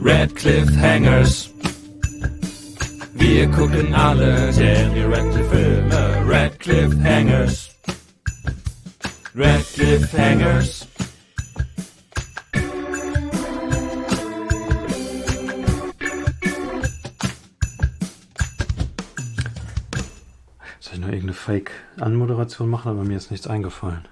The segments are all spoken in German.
Red Cliffhangers. Wir gucken alle Daniel Radcliffe Filme. Red Cliffhangers. Red Cliffhangers. Soll ich noch irgendeine Fake-Anmoderation machen, aber mir ist nichts eingefallen.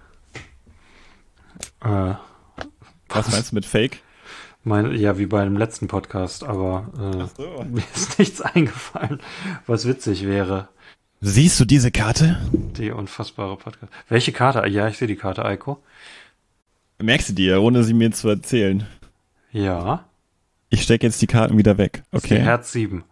Was meinst du mit Fake? Ja, wie bei dem letzten Podcast, aber so. mir ist nichts eingefallen, was witzig wäre. Siehst du diese Karte? Die unfassbare Podcast. Welche Karte? Ja, ich sehe die Karte, Eiko. Merkst du dir, ohne sie mir zu erzählen? Ja. Ich stecke jetzt die Karten wieder weg. Das ist Okay. die Herz 7.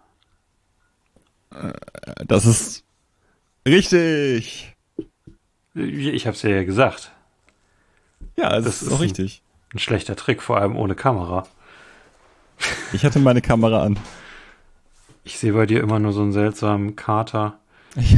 Das ist richtig. Ich hab's ja gesagt. Ja, Das das ist auch richtig. Ein schlechter Trick, vor allem ohne Kamera. Ich hatte meine Kamera an. Ich sehe bei dir immer nur so einen seltsamen Kater, Ja.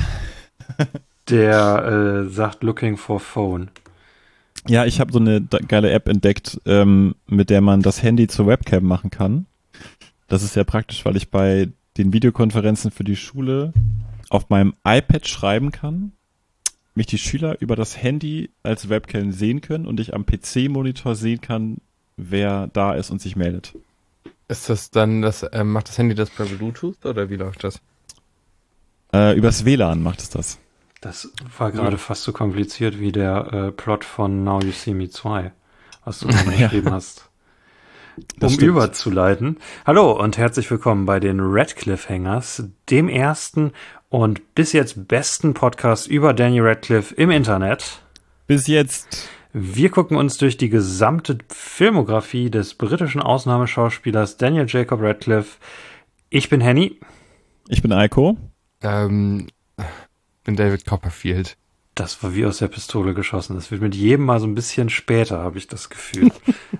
der sagt Looking for Phone. Ja, ich habe so eine geile App entdeckt, mit der man das Handy zur Webcam machen kann. Das ist sehr praktisch, weil ich bei den Videokonferenzen für die Schule auf meinem iPad schreiben kann, mich die Schüler über das Handy als Webcam sehen können und ich am PC-Monitor sehen kann, wer da ist und sich meldet. Ist das dann, macht das Handy das per Bluetooth oder wie läuft das? Übers WLAN macht es das. Das war gerade fast so kompliziert wie der Plot von Now You See Me 2, was du mir geschrieben hast. Das Um stimmt. überzuleiten. Hallo und herzlich willkommen bei den Red Cliffhangers, dem ersten und bis jetzt besten Podcast über Daniel Radcliffe im Internet. Bis jetzt. Wir gucken uns durch die gesamte Filmografie des britischen Ausnahmeschauspielers Daniel Jacob Radcliffe. Ich bin Henny. Ich bin Eiko. Bin David Copperfield. Das war wie aus der Pistole geschossen. Das wird mit jedem Mal so ein bisschen später, habe ich das Gefühl.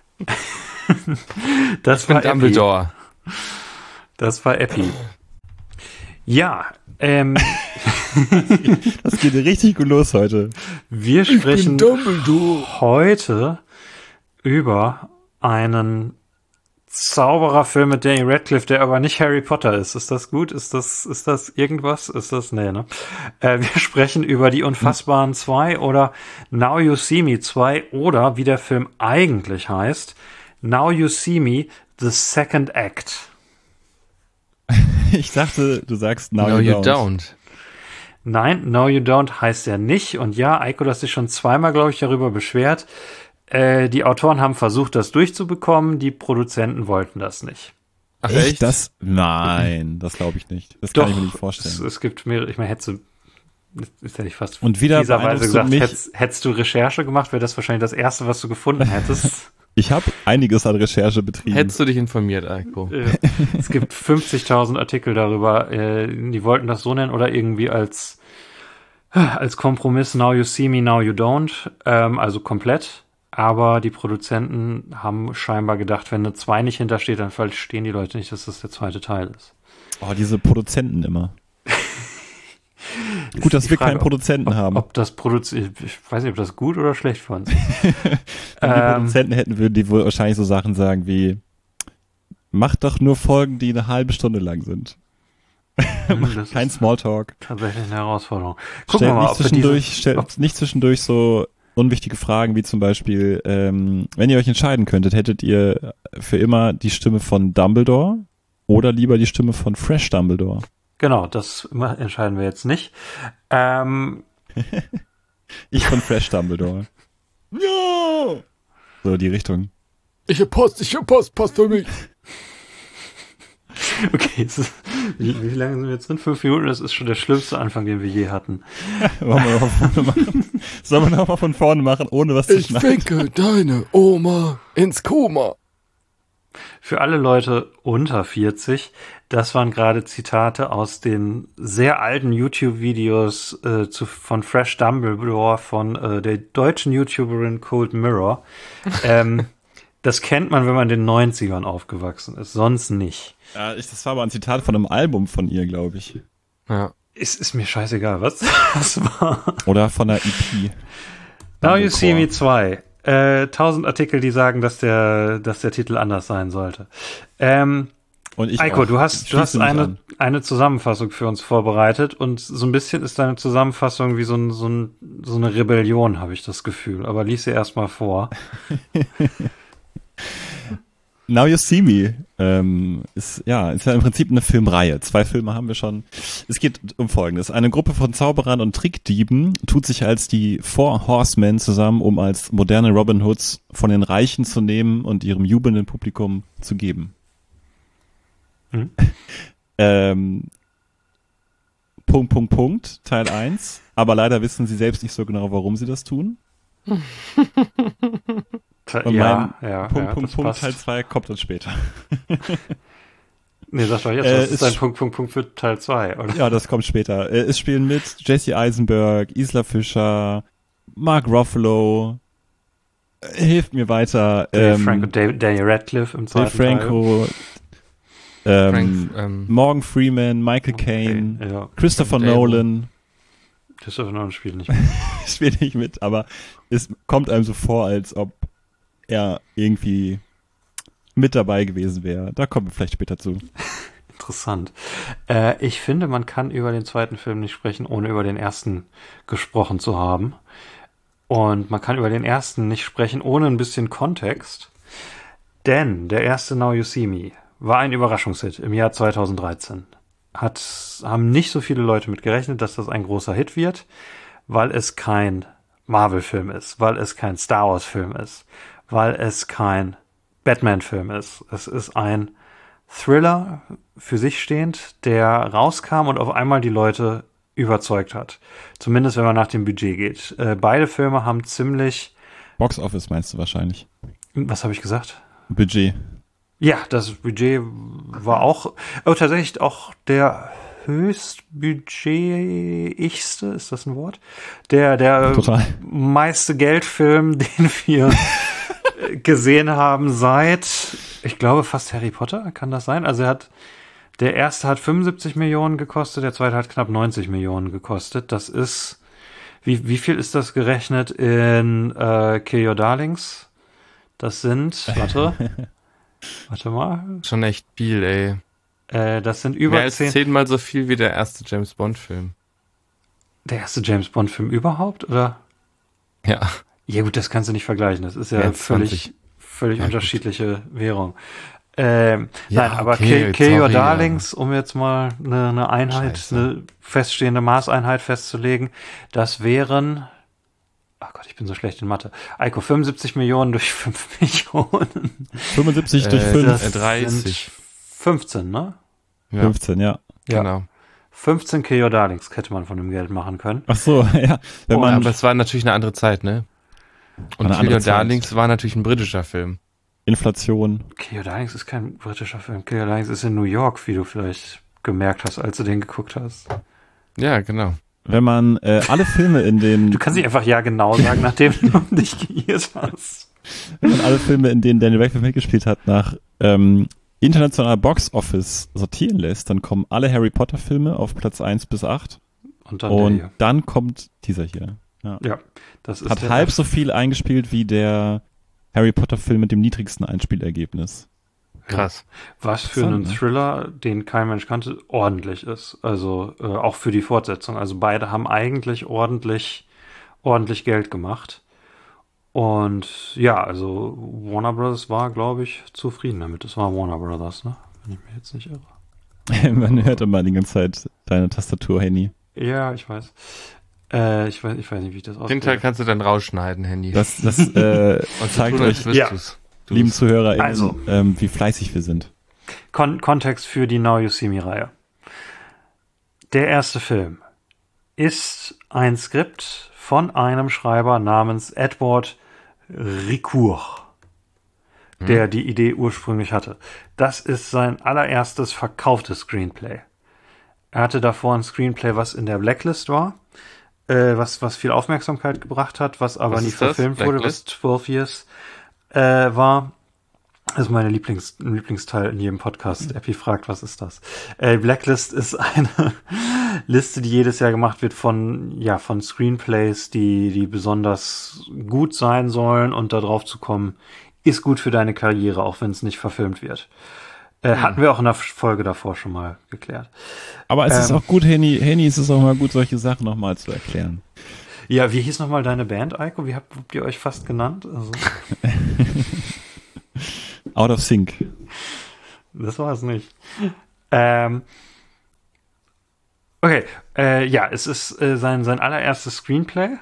Das war Epi. Dumbledore. Das war Epi. Ja, Das geht richtig gut los heute. wir sprechen Dumbledore. heute über einen Zaubererfilm mit Daniel Radcliffe, der aber nicht Harry Potter ist. Ist das gut? Ist das irgendwas? Ist das? Nee, ne? Wir sprechen über Die Unfassbaren 2 oder Now You See Me 2 oder, wie der Film eigentlich heißt, Now You See Me, The Second Act. Ich dachte, du sagst Now No, You you Don't. don't. Nein, No You Don't heißt er nicht. Und ja, Eiko, du hast dich schon zweimal, glaube ich, darüber beschwert. Die Autoren haben versucht, das durchzubekommen. Die Produzenten wollten das nicht. Ach Echt? Nein, das glaube ich nicht. Das kann ich mir nicht vorstellen. Es gibt mehrere, ich meine, ist ja nicht fast Und wieder fieserweise beeindruckst du gesagt, mich. hättest du Recherche gemacht, wäre das wahrscheinlich das Erste, was du gefunden hättest. Ich habe einiges an Recherche betrieben. Hättest du dich informiert, Eiko? Es gibt 50.000 Artikel darüber, die wollten das so nennen oder irgendwie als Kompromiss Now You See Me, Now You Don't, also komplett. Aber die Produzenten haben scheinbar gedacht, wenn eine 2 nicht hintersteht, dann verstehen die Leute nicht, dass das der zweite Teil ist. Oh, diese Produzenten immer. Gut, dass wir keinen Produzenten haben. Ob das ich weiß nicht, ob das gut oder schlecht für uns ist. Wenn wir Produzenten hätten, würden die wohl wahrscheinlich so Sachen sagen wie, mach doch nur Folgen, die eine halbe Stunde lang sind. Das Kein ist Smalltalk. tatsächlich eine Herausforderung. Gucken wir mal, Stellt nicht zwischendurch so unwichtige Fragen wie zum Beispiel, wenn ihr euch entscheiden könntet, hättet ihr für immer die Stimme von Dumbledore oder lieber die Stimme von Fresh Dumbledore? Genau, das entscheiden wir jetzt nicht. Ich von Fresh Dumbledore. Ja! So, die Richtung. Ich hab Post, passt für mich. Okay, wie lange sind wir jetzt drin? 5 Minuten, das ist schon der schlimmste Anfang, den wir je hatten. Wollen wir noch von vorne machen? Sollen wir noch mal von vorne machen, ohne was zu Ich schneiden? ficke deine Oma ins Koma. Für alle Leute unter 40, das waren gerade Zitate aus den sehr alten YouTube-Videos von Fresh Dumbledore von der deutschen YouTuberin Cold Mirror. Das kennt man, wenn man in den 90ern aufgewachsen ist, sonst nicht. Ja, das war aber ein Zitat von einem Album von ihr, glaube ich. Ja. Ist mir scheißegal, was das war. Oder von einer EP. Now You See Me 2. 1000 Artikel, die sagen, dass der Titel anders sein sollte. Und ich Eiko, auch. du hast eine Zusammenfassung für uns vorbereitet und so ein bisschen ist deine Zusammenfassung wie so eine Rebellion, habe ich das Gefühl. Aber lies sie erstmal vor. Now You See Me ist ja im Prinzip eine Filmreihe. 2 Filme haben wir schon. Es geht um Folgendes. Eine Gruppe von Zauberern und Trickdieben tut sich als die Four Horsemen zusammen, um als moderne Robin Hoods von den Reichen zu nehmen und ihrem jubelnden Publikum zu geben. Teil 1. Aber leider wissen sie selbst nicht so genau, warum sie das tun. Und Teil 2 kommt dann später. Nee, sag doch jetzt, das ist dein Punkt für Teil 2, oder? Ja, das kommt später. Es spielen mit Jesse Eisenberg, Isla Fischer, Mark Ruffalo, hilft mir weiter. Daniel Radcliffe im zweiten Franco, Morgan Freeman, Michael Caine, Christopher Nolan. Christopher Nolan spielt nicht mit. Spielt nicht mit, aber es kommt einem so vor, als ob er irgendwie mit dabei gewesen wäre. Da kommen wir vielleicht später zu. Interessant. Ich finde, man kann über den zweiten Film nicht sprechen, ohne über den ersten gesprochen zu haben. Und man kann über den ersten nicht sprechen, ohne ein bisschen Kontext. Denn der erste Now You See Me war ein Überraschungshit im Jahr 2013. Haben nicht so viele Leute mit gerechnet, dass das ein großer Hit wird, weil es kein Marvel-Film ist, weil es kein Star Wars-Film ist, weil es kein Batman-Film ist. Es ist ein Thriller für sich stehend, der rauskam und auf einmal die Leute überzeugt hat. Zumindest, wenn man nach dem Budget geht. Beide Filme haben ziemlich... Box Office meinst du wahrscheinlich. Was habe ich gesagt? Budget. Ja, das Budget war auch tatsächlich auch der höchstbudgetigste, ist das ein Wort? Der meiste Geldfilm, den wir gesehen haben seit, ich glaube, fast Harry Potter, kann das sein? Also der erste hat 75 Millionen gekostet, der zweite hat knapp 90 Millionen gekostet. Das ist, wie viel ist das gerechnet in Kill Your Darlings? Das sind, warte mal. Schon echt viel, ey. Das sind über mehr als 10-mal so viel wie der erste James Bond-Film. Der erste James Bond-Film überhaupt, oder? Ja. Ja gut, das kannst du nicht vergleichen. Das ist ja völlig unterschiedliche Währung. Nein, aber okay, Kill Your Darlings, um jetzt mal eine Einheit, eine feststehende Maßeinheit festzulegen, das wären, ach Gott, ich bin so schlecht in Mathe. Eiko, 75 Millionen durch 5 Millionen. 75 durch 5. Das 30. sind 15, ne? Ja. 15, ja. Genau. 15 Kill Your Darlings hätte man von dem Geld machen können. Ach so, ja. Aber es war natürlich eine andere Zeit, ne? Und Kill Your Zeit. Darlings war natürlich ein britischer Film. Inflation. Kill Your Darlings ist kein britischer Film. Kill Your Darlings ist in New York, wie du vielleicht gemerkt hast, als du den geguckt hast. Ja, genau. Wenn man alle Filme in den... Du kannst nicht einfach ja genau sagen, nachdem du dich geirrt hast. Wenn man alle Filme, in denen Daniel Radcliffe mitgespielt hat, nach internationaler Box Office sortieren lässt, dann kommen alle Harry Potter Filme auf Platz 1 bis 8. Und dann kommt dieser hier. Ja, das ist hat halb so viel eingespielt wie der Harry Potter Film mit dem niedrigsten Einspielergebnis. Krass. Was für einen Thriller, den kein Mensch kannte, ordentlich ist. Also auch für die Fortsetzung. Also beide haben eigentlich ordentlich Geld gemacht. Und ja, also Warner Brothers war, glaube ich, zufrieden damit. Es war Warner Brothers, ne? Wenn ich mich jetzt nicht irre. Man hört immer die ganze Zeit deine Tastatur, Henny. Ja, ich weiß. Ich weiß nicht, wie ich das ausspreche. Den Teil kannst du dann rausschneiden, Handy. Das zeigt euch, lieben ZuhörerInnen, wie fleißig wir sind. Kontext für die Now You See Me-Reihe. Der erste Film ist ein Skript von einem Schreiber namens Edward Ricoeur, der die Idee ursprünglich hatte. Das ist sein allererstes verkauftes Screenplay. Er hatte davor ein Screenplay, was in der Blacklist war, was viel Aufmerksamkeit gebracht hat, was aber nie verfilmt wurde, was 12 Years war. Das ist mein Lieblingsteil in jedem Podcast. Epi fragt, was ist das? Blacklist ist Liste, die jedes Jahr gemacht wird von Screenplays, die besonders gut sein sollen, und da drauf zu kommen, ist gut für deine Karriere, auch wenn es nicht verfilmt wird. Hatten wir auch in der Folge davor schon mal geklärt. Aber es ist auch gut, Henny, es ist auch mal gut, solche Sachen nochmal zu erklären. Ja, wie hieß nochmal deine Band, Eiko? Wie habt ihr euch fast genannt? Also, Out of Sync. das war es nicht. Okay, es ist sein allererstes Screenplay,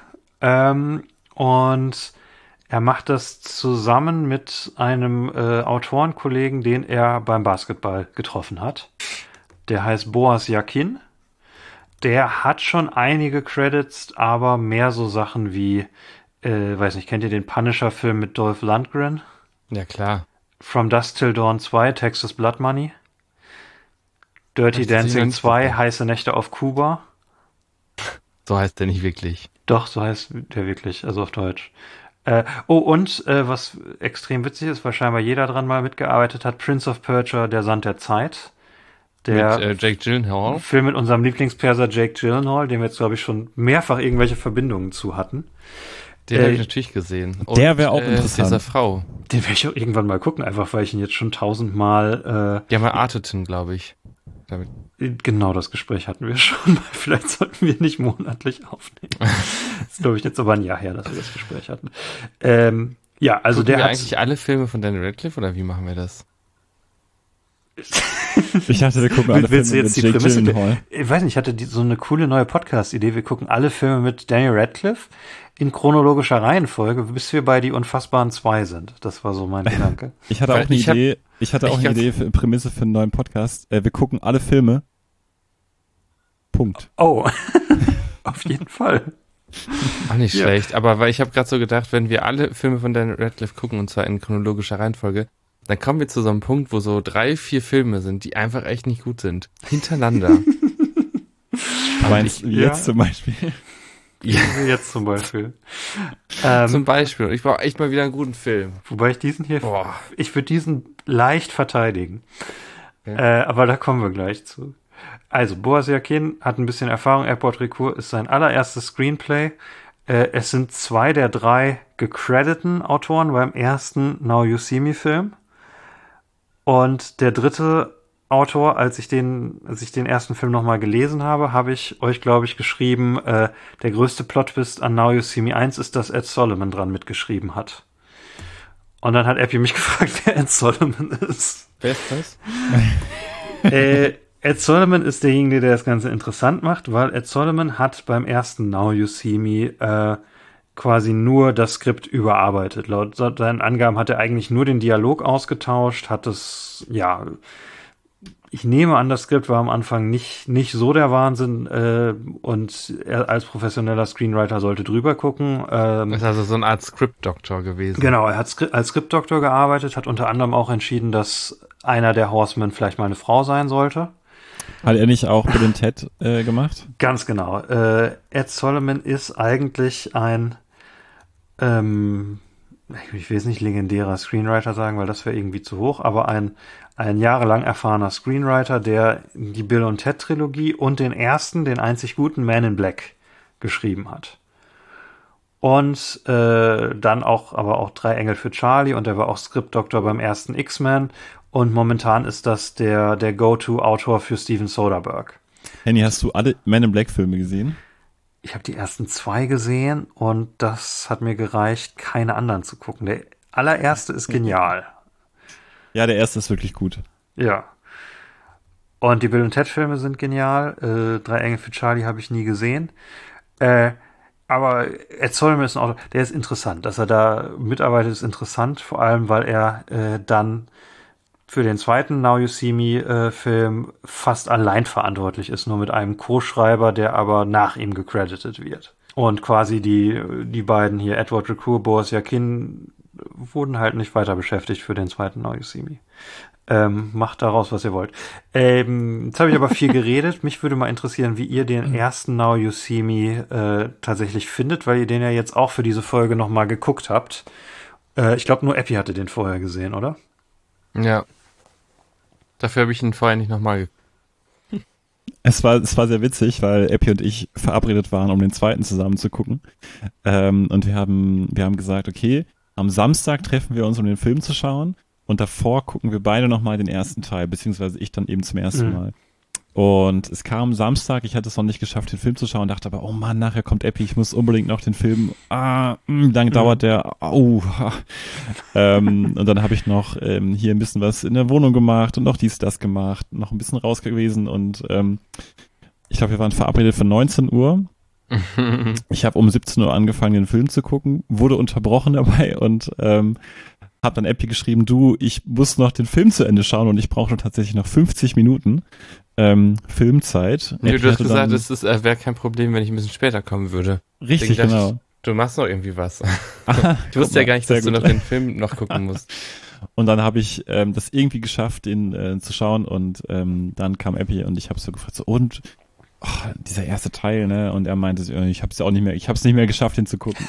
und er macht das zusammen mit einem Autorenkollegen, den er beim Basketball getroffen hat. Der heißt Boaz Yakin. Der hat schon einige Credits, aber mehr so Sachen wie, weiß nicht, kennt ihr den Punisher-Film mit Dolph Lundgren? Ja, klar. From Dusk Till Dawn 2, Texas Blood Money. Dirty Hab ich das Dancing nicht 2, gesehen. Heiße Nächte auf Kuba. So heißt der nicht wirklich. Doch, so heißt der wirklich, also auf Deutsch. Was extrem witzig ist, weil scheinbar jeder dran mal mitgearbeitet hat, Prince of Persia, Der Sand der Zeit. Der Mit Jake Gyllenhaal. Film mit unserem Lieblingsperser Jake Gyllenhaal, dem wir jetzt, glaube ich, schon mehrfach irgendwelche Verbindungen zu hatten. Den habe ich natürlich gesehen. Und, der wäre auch interessant. Dieser Frau. Den werde ich auch irgendwann mal gucken, einfach weil ich ihn jetzt schon 1000-mal... Die haben mal Arteten, glaube ich. Damit. Genau, das Gespräch hatten wir schon mal. Vielleicht sollten wir nicht monatlich aufnehmen. Das ist, glaube ich, jetzt aber ein Jahr her, dass wir das Gespräch hatten. Also Gucken der wir hat... eigentlich alle Filme von Daniel Radcliffe oder wie machen wir das? Ich dachte, wir gucken alle Willst du Filme jetzt mit die Jake Prämisse? Gyllenhaal. Ich weiß nicht, ich hatte so eine coole neue Podcast-Idee. Wir gucken alle Filme mit Daniel Radcliffe in chronologischer Reihenfolge, bis wir bei Die Unfassbaren 2 sind. Das war so mein Gedanke. Ich hatte auch eine Idee. Ich hatte auch eine Idee für Prämisse für einen neuen Podcast. Wir gucken alle Filme. Punkt. Oh, auf jeden Fall. Auch nicht Ja. schlecht, aber weil ich habe gerade so gedacht, wenn wir alle Filme von Daniel Radcliffe gucken, und zwar in chronologischer Reihenfolge, dann kommen wir zu so einem Punkt, wo so 3, 4 Filme sind, die einfach echt nicht gut sind. Hintereinander. Meinst du jetzt zum Beispiel? Wie jetzt zum Beispiel. Zum Beispiel. Ich brauche echt mal wieder einen guten Film. Wobei ich diesen hier, Boah. ich würde diesen leicht verteidigen. Okay. Aber da kommen wir gleich zu. Also, Boaz Yakin hat ein bisschen Erfahrung. Airport Recours ist sein allererstes Screenplay. Es sind 2 der 3 gecrediteten Autoren beim ersten Now You See Me Film. Und der dritte Autor, als ich den ersten Film nochmal gelesen habe, habe ich euch, glaube ich, geschrieben, der größte Plot-Twist an Now You See Me 1 ist, dass Ed Solomon dran mitgeschrieben hat. Und dann hat Epi mich gefragt, wer Ed Solomon ist. Wer ist das? Ed Solomon ist derjenige, der das Ganze interessant macht, weil Ed Solomon hat beim ersten Now You See Me quasi nur das Skript überarbeitet. Laut seinen Angaben hat er eigentlich nur den Dialog ausgetauscht, hat es, ich nehme an, das Skript war am Anfang nicht so der Wahnsinn, und er als professioneller Screenwriter sollte drüber gucken. Das ist also so eine Art Script-Doktor gewesen. Genau, er hat als Script-Doktor gearbeitet, hat unter anderem auch entschieden, dass einer der Horsemen vielleicht mal eine Frau sein sollte. Hat er nicht auch Bill und Ted gemacht? Ganz genau. Ed Solomon ist eigentlich ein, ich will jetzt nicht legendärer Screenwriter sagen, weil das wäre irgendwie zu hoch, aber ein jahrelang erfahrener Screenwriter, der die Bill und Ted Trilogie und den einzig guten Man in Black geschrieben hat. Und dann aber auch 3 Engel für Charlie, und er war auch Scriptdoktor beim ersten X-Men, und momentan ist das der Go-To-Autor für Steven Soderbergh. Henny, hast du alle Man in Black Filme gesehen? Ich habe die ersten 2 gesehen, und das hat mir gereicht, keine anderen zu gucken. Der allererste ist genial. Ja, der erste ist wirklich gut. Ja. Und die Bill und Ted Filme sind genial. 3 Engel für Charlie habe ich nie gesehen. Aber Ed Solomon ist ein Autor, der ist interessant. Dass er da mitarbeitet, ist interessant, vor allem, weil er dann für den zweiten Now You See Me Film fast allein verantwortlich ist, nur mit einem Co-Schreiber, der aber nach ihm gecredited wird. Und quasi die beiden hier, Edward Recour, Boaz Yakin, wurden halt nicht weiter beschäftigt für den zweiten Now You See Me. Macht daraus, was ihr wollt. Jetzt habe ich aber viel geredet. Mich würde mal interessieren, wie ihr den ersten Now You See Me tatsächlich findet, weil ihr den ja jetzt auch für diese Folge nochmal geguckt habt. Ich glaube, nur Epi hatte den vorher gesehen, oder? Ja. Dafür habe ich ihn vorher nicht nochmal Es war sehr witzig, weil Epi und ich verabredet waren, um den zweiten zusammen zu gucken. Und wir haben gesagt, okay, am Samstag treffen wir uns, um den Film zu schauen. Und davor gucken wir beide nochmal den ersten Teil, beziehungsweise ich dann eben zum ersten Mal. Und es kam Samstag, ich hatte es noch nicht geschafft, den Film zu schauen, dachte aber, oh Mann, nachher kommt Epi, ich muss unbedingt noch den Film, wie lange dauert der, und dann habe ich noch hier ein bisschen was in der Wohnung gemacht und noch das gemacht, noch ein bisschen raus gewesen und ich glaube, wir waren verabredet für 19 Uhr. Ich habe um 17 Uhr angefangen, den Film zu gucken, wurde unterbrochen dabei und habe dann Epi geschrieben, du, ich muss noch den Film zu Ende schauen und ich brauche tatsächlich noch 50 Minuten Filmzeit. Nee, du hast gesagt, es wäre kein Problem, wenn ich ein bisschen später kommen würde. Richtig, genau. Du machst noch irgendwie was. Du wusstest ja gar nicht, dass du noch den Film noch gucken musst. Und dann habe ich das irgendwie geschafft, ihn zu schauen und dann kam Epi und ich habe so gefragt, dieser erste Teil, ne? Und er meinte, ich habe es nicht mehr geschafft, ihn zu gucken.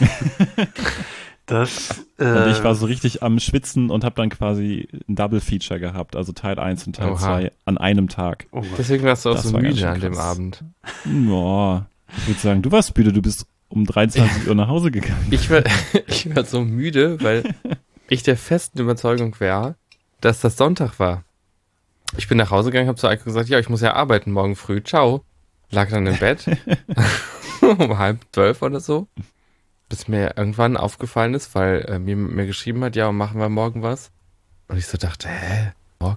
Und ich war so richtig am Schwitzen und habe dann quasi ein Double-Feature gehabt, also Teil 1 und Teil 2 an einem Tag. Oh, deswegen warst du auch so müde an dem Abend. Ja, ich würde sagen, du warst müde, du bist um 23 Uhr nach Hause gegangen. Ich war so müde, weil ich der festen Überzeugung war, dass das Sonntag war. Ich bin nach Hause gegangen, habe zu Eiko gesagt, ja, ich muss ja arbeiten morgen früh, ciao. Lag dann im Bett um 11:30 oder so. Bis mir irgendwann aufgefallen ist, weil mir geschrieben hat, ja, machen wir morgen was? Und ich so dachte, morgen?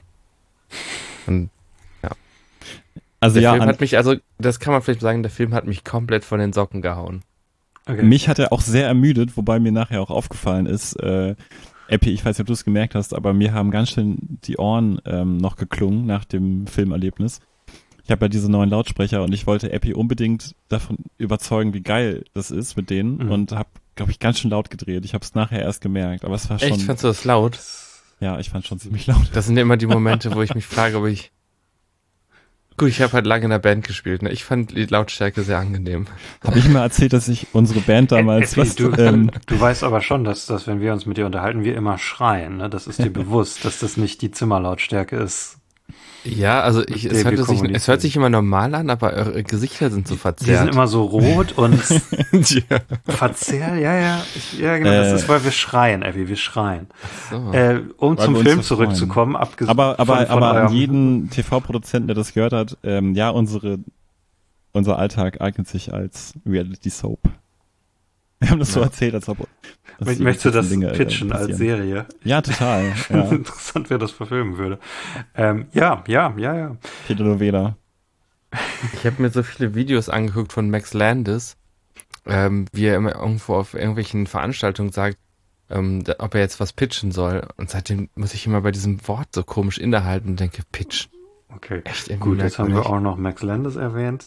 Und ja. Also der Film hat mich, das kann man vielleicht sagen, der Film hat mich komplett von den Socken gehauen. Okay. Mich hat er auch sehr ermüdet, wobei mir nachher auch aufgefallen ist, Epi, ich weiß nicht, ob du es gemerkt hast, aber mir haben ganz schön die Ohren noch geklungen nach dem Filmerlebnis. Ich habe ja diese neuen Lautsprecher und ich wollte Epi unbedingt davon überzeugen, wie geil das ist mit denen und habe, glaube ich, ganz schön laut gedreht. Ich habe es nachher erst gemerkt, aber es war schon... Echt? Fandst du das laut? Ja, ich fand schon ziemlich laut. Das sind ja immer die Momente, wo ich mich frage, ob ich... Gut, ich habe halt lange in der Band gespielt, ne? Ich fand die Lautstärke sehr angenehm. Habe ich mal erzählt, dass ich unsere Band damals... Du weißt aber schon, dass wenn wir uns mit dir unterhalten, wir immer schreien, ne? Das ist dir bewusst, dass das nicht die Zimmerlautstärke ist. Ja, also es hört sich immer normal an, aber eure Gesichter sind so verzerrt. Die sind immer so rot und verzerrt, ja, genau, das ist, weil wir schreien, Evi, wir schreien. So. Um zum Film zurückzukommen, abgesehen aber an jeden TV-Produzenten, der das gehört hat, ja, unser Alltag eignet sich als Reality Soap. Wir haben das so erzählt, als ob... Möchtest du das pitchen als Serie? Ja, total. Ja. Interessant, wer das verfilmen würde. Ja. Telenovela. Ich habe mir so viele Videos angeguckt von Max Landis, wie er immer irgendwo auf irgendwelchen Veranstaltungen sagt, ob er jetzt was pitchen soll. Und seitdem muss ich immer bei diesem Wort so komisch innehalten und denke, pitchen. Okay, echt gut, jetzt haben wir auch noch Max Landis erwähnt.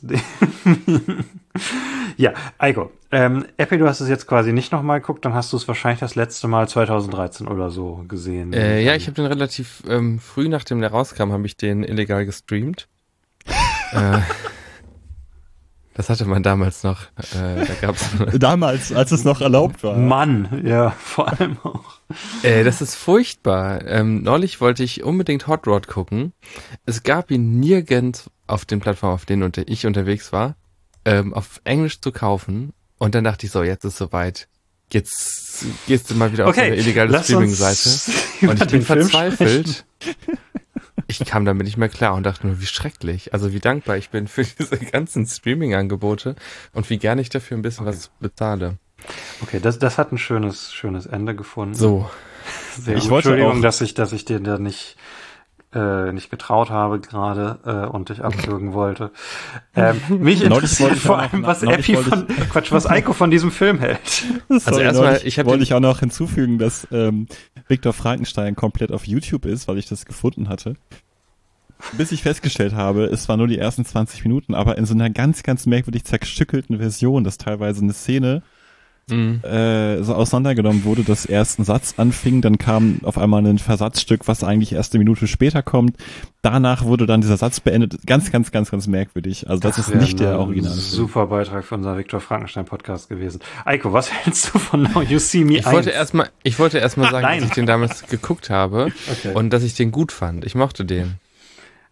Ja, Eiko, Epi, du hast es jetzt quasi nicht nochmal geguckt, dann hast du es wahrscheinlich das letzte Mal 2013 oder so gesehen. Ja, ich habe den relativ früh, nachdem der rauskam, habe ich den illegal gestreamt. Das hatte man damals noch. Da gab's damals, als es noch erlaubt war. Mann, ja, vor allem auch. Das ist furchtbar. Neulich wollte ich unbedingt Hot Rod gucken. Es gab ihn nirgends auf den Plattformen, auf denen ich unterwegs war, auf Englisch zu kaufen. Und dann dachte ich so, jetzt ist soweit. Jetzt gehst du mal wieder auf eine illegale Streaming-Seite. Und ich bin verzweifelt. Ich kam damit nicht mehr klar und dachte nur, wie schrecklich. Also wie dankbar ich bin für diese ganzen Streaming-Angebote und wie gerne ich dafür ein bisschen was bezahle. Okay, das hat ein schönes Ende gefunden. So. Entschuldigung, dass ich dir da nicht getraut habe gerade und dich abwürgen wollte. Mich interessiert vor allem, was Eiko von diesem Film hält. Also erstmal, wollte ich auch noch hinzufügen, dass Viktor Frankenstein komplett auf YouTube ist, weil ich das gefunden hatte. Bis ich festgestellt habe, es waren nur die ersten 20 Minuten, aber in so einer ganz, ganz merkwürdig zerstückelten Version, dass teilweise eine Szene so auseinandergenommen wurde, dass erst ein Satz anfing, dann kam auf einmal ein Versatzstück, was eigentlich erst eine Minute später kommt. Danach wurde dann dieser Satz beendet. Ganz, ganz, ganz, ganz merkwürdig. Also das ist nicht der Original. Super Beitrag von unserem Viktor Frankenstein Podcast gewesen. Eiko, was hältst du von Now You See Me 1? Ich wollte erst mal sagen, dass ich den damals geguckt habe und dass ich den gut fand. Ich mochte den.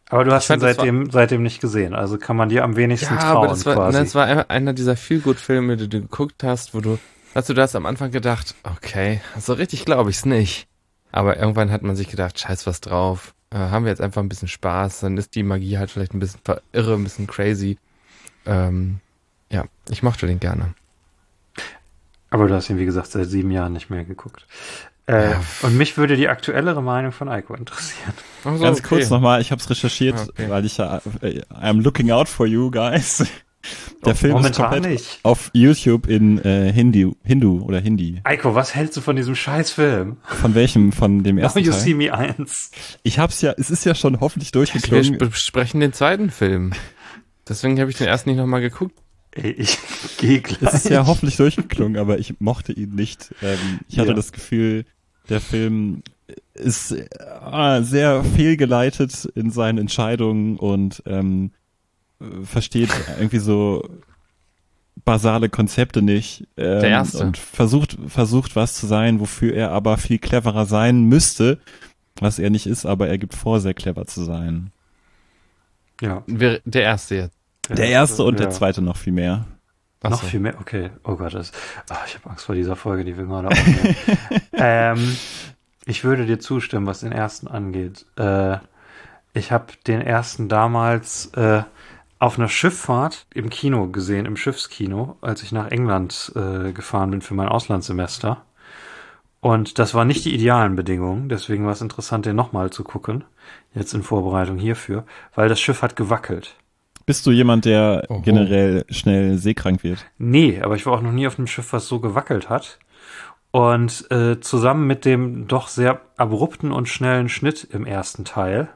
Aber du hast Ich fand, ihn seitdem nicht gesehen, also kann man dir am wenigsten Ja, trauen aber das quasi. war einer dieser Feel-Good-Filme, die du geguckt hast, wo du hast am Anfang gedacht, okay, so richtig glaube ich's nicht. Aber irgendwann hat man sich gedacht, scheiß was drauf, haben wir jetzt einfach ein bisschen Spaß, dann ist die Magie halt vielleicht ein bisschen irre, ein bisschen crazy. Ja, ich mochte den gerne. Aber du hast ihn, wie gesagt, seit 7 Jahren nicht mehr geguckt. Ja. Und mich würde die aktuellere Meinung von Eiko interessieren. Also, Ganz kurz nochmal, ich habe es recherchiert, Okay. weil ich ja I'm looking out for you guys. Der Film ist Momentan komplett nicht. auf YouTube in Hindu oder Hindi. Eiko, was hältst du von diesem Scheißfilm? Von welchem? Von dem Now ersten You Teil? See Me 1. Es ist ja schon hoffentlich Wir durchgeklungen. besprechen den zweiten Film. Deswegen habe ich den ersten nicht nochmal geguckt. Ey, ich gehe gleich. Es ist ja hoffentlich durchgeklungen, aber ich mochte ihn nicht. Ich hatte Ja. das Gefühl, der Film ist sehr fehlgeleitet in seinen Entscheidungen und versteht irgendwie so basale Konzepte nicht. Der erste. Und versucht was zu sein, wofür er aber viel cleverer sein müsste, was er nicht ist, aber er gibt vor, sehr clever zu sein. Ja. Der erste jetzt. Der erste und der Ja. zweite noch viel mehr. Noch Achso. viel mehr? Okay. Oh Gott, ich habe Angst vor dieser Folge, die wir gerade aufnehmen. Ich würde dir zustimmen, was den ersten angeht. Ich habe den ersten damals auf einer Schifffahrt im Kino gesehen, im Schiffskino, als ich nach England gefahren bin für mein Auslandssemester. Und das waren nicht die idealen Bedingungen, deswegen war es interessant, den nochmal zu gucken, jetzt in Vorbereitung hierfür, weil das Schiff hat gewackelt. Bist du jemand, der Oho. generell schnell seekrank wird? Nee, aber ich war auch noch nie auf einem Schiff, was so gewackelt hat. Und zusammen mit dem doch sehr abrupten und schnellen Schnitt im ersten Teil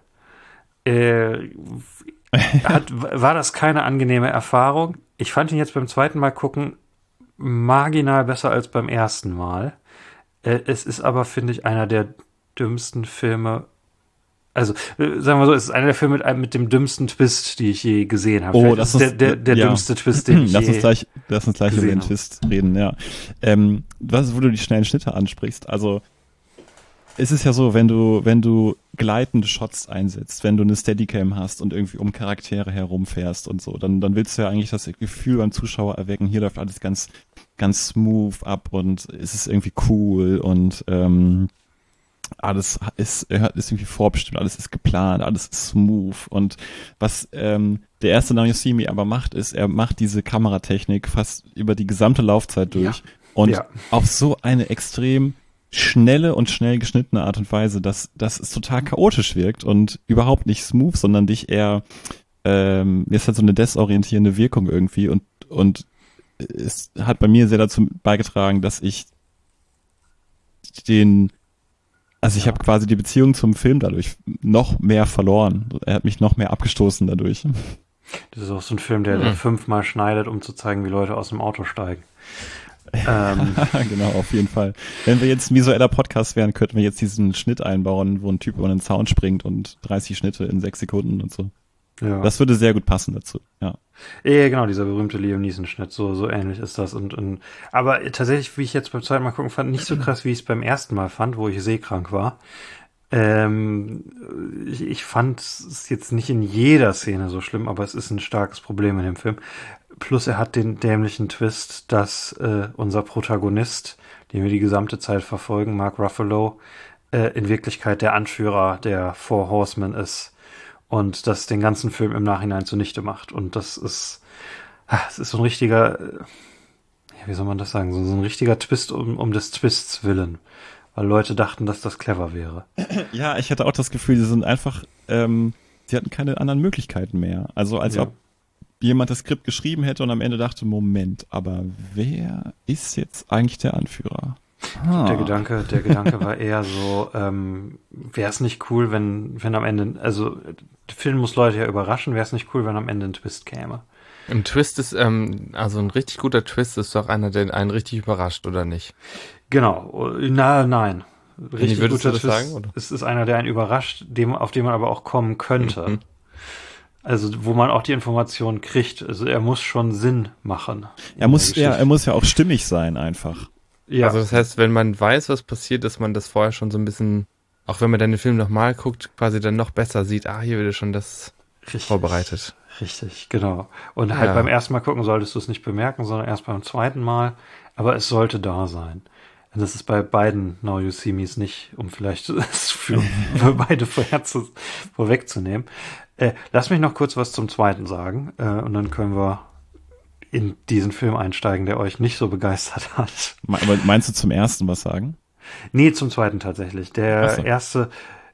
war das keine angenehme Erfahrung. Ich fand ihn jetzt beim zweiten Mal gucken marginal besser als beim ersten Mal. Es ist aber, finde ich, einer der dümmsten Filme. Also, sagen wir so, es ist einer der Filme mit dem dümmsten Twist, die ich je gesehen habe. Oh, Vielleicht das ist ist der ja. dümmste Twist, den ich Lass je... uns gleich über gesehen den habe. Twist reden, ja. Wo du die schnellen Schnitte ansprichst, also es ist ja so, wenn du gleitende Shots einsetzt, wenn du eine Steadicam hast und irgendwie um Charaktere herumfährst und so, dann willst du ja eigentlich das Gefühl beim Zuschauer erwecken, hier läuft alles ganz, ganz smooth ab und es ist irgendwie cool und alles ist irgendwie vorbestimmt, alles ist geplant, alles ist smooth. Und was der erste Now You See Me aber macht, ist, er macht diese Kameratechnik fast über die gesamte Laufzeit durch und Ja. auf so eine extrem schnelle und schnell geschnittene Art und Weise, dass es total chaotisch wirkt und überhaupt nicht smooth, sondern dich eher es hat so eine desorientierende Wirkung irgendwie und es hat bei mir sehr dazu beigetragen, dass ich ich habe quasi die Beziehung zum Film dadurch noch mehr verloren. Er hat mich noch mehr abgestoßen dadurch. Das ist auch so ein Film, der 5-mal schneidet, um zu zeigen, wie Leute aus dem Auto steigen. Genau, auf jeden Fall. Wenn wir jetzt ein visueller Podcast wären, könnten wir jetzt diesen Schnitt einbauen, wo ein Typ über einen Zaun springt und 30 Schnitte in 6 Sekunden und so. Ja. Das würde sehr gut passen dazu, ja. Ja, genau, dieser berühmte Liam Neeson-Schnitt, so ähnlich ist das. Aber tatsächlich, wie ich jetzt beim zweiten Mal gucken fand, nicht so krass, wie ich es beim ersten Mal fand, wo ich seekrank war. Ich fand es jetzt nicht in jeder Szene so schlimm, aber es ist ein starkes Problem in dem Film. Plus er hat den dämlichen Twist, dass unser Protagonist, den wir die gesamte Zeit verfolgen, Mark Ruffalo, in Wirklichkeit der Anführer der Four Horsemen ist. Und das den ganzen Film im Nachhinein zunichte macht. Und es ist so ein richtiger, wie soll man das sagen, so ein richtiger Twist um des Twists willen. Weil Leute dachten, dass das clever wäre. Ja, ich hatte auch das Gefühl, sie sind einfach, sie hatten keine anderen Möglichkeiten mehr. Also als ob jemand das Skript geschrieben hätte und am Ende dachte, Moment, aber wer ist jetzt eigentlich der Anführer? Der Gedanke war eher so, wäre es nicht cool, wenn am Ende, also der Film muss Leute ja überraschen, wäre es nicht cool, wenn am Ende ein Twist käme. Ein Twist ist, also ein richtig guter Twist ist doch einer, der einen richtig überrascht, oder nicht? Genau, nein. Richtig würdest guter du das Twist sagen, oder? ist einer, der einen überrascht, auf den man aber auch kommen könnte. Mhm. Also wo man auch die Informationen kriegt. Also er muss schon Sinn machen. Er muss ja auch stimmig sein einfach. Ja, Also das heißt, wenn man weiß, was passiert, dass man das vorher schon so ein bisschen auch wenn man dann den Film nochmal guckt, quasi dann noch besser sieht, hier wird schon das Richtig. vorbereitet. Richtig, genau. Und halt beim ersten Mal gucken solltest du es nicht bemerken, sondern erst beim zweiten Mal. Aber es sollte da sein. Und das ist bei beiden Now You See Me's nicht, um vielleicht es für beide vorwegzunehmen. Lass mich noch kurz was zum zweiten sagen. Und dann können wir in diesen Film einsteigen, der euch nicht so begeistert hat. Aber meinst du zum ersten was sagen? Nee, zum zweiten tatsächlich. Der erste,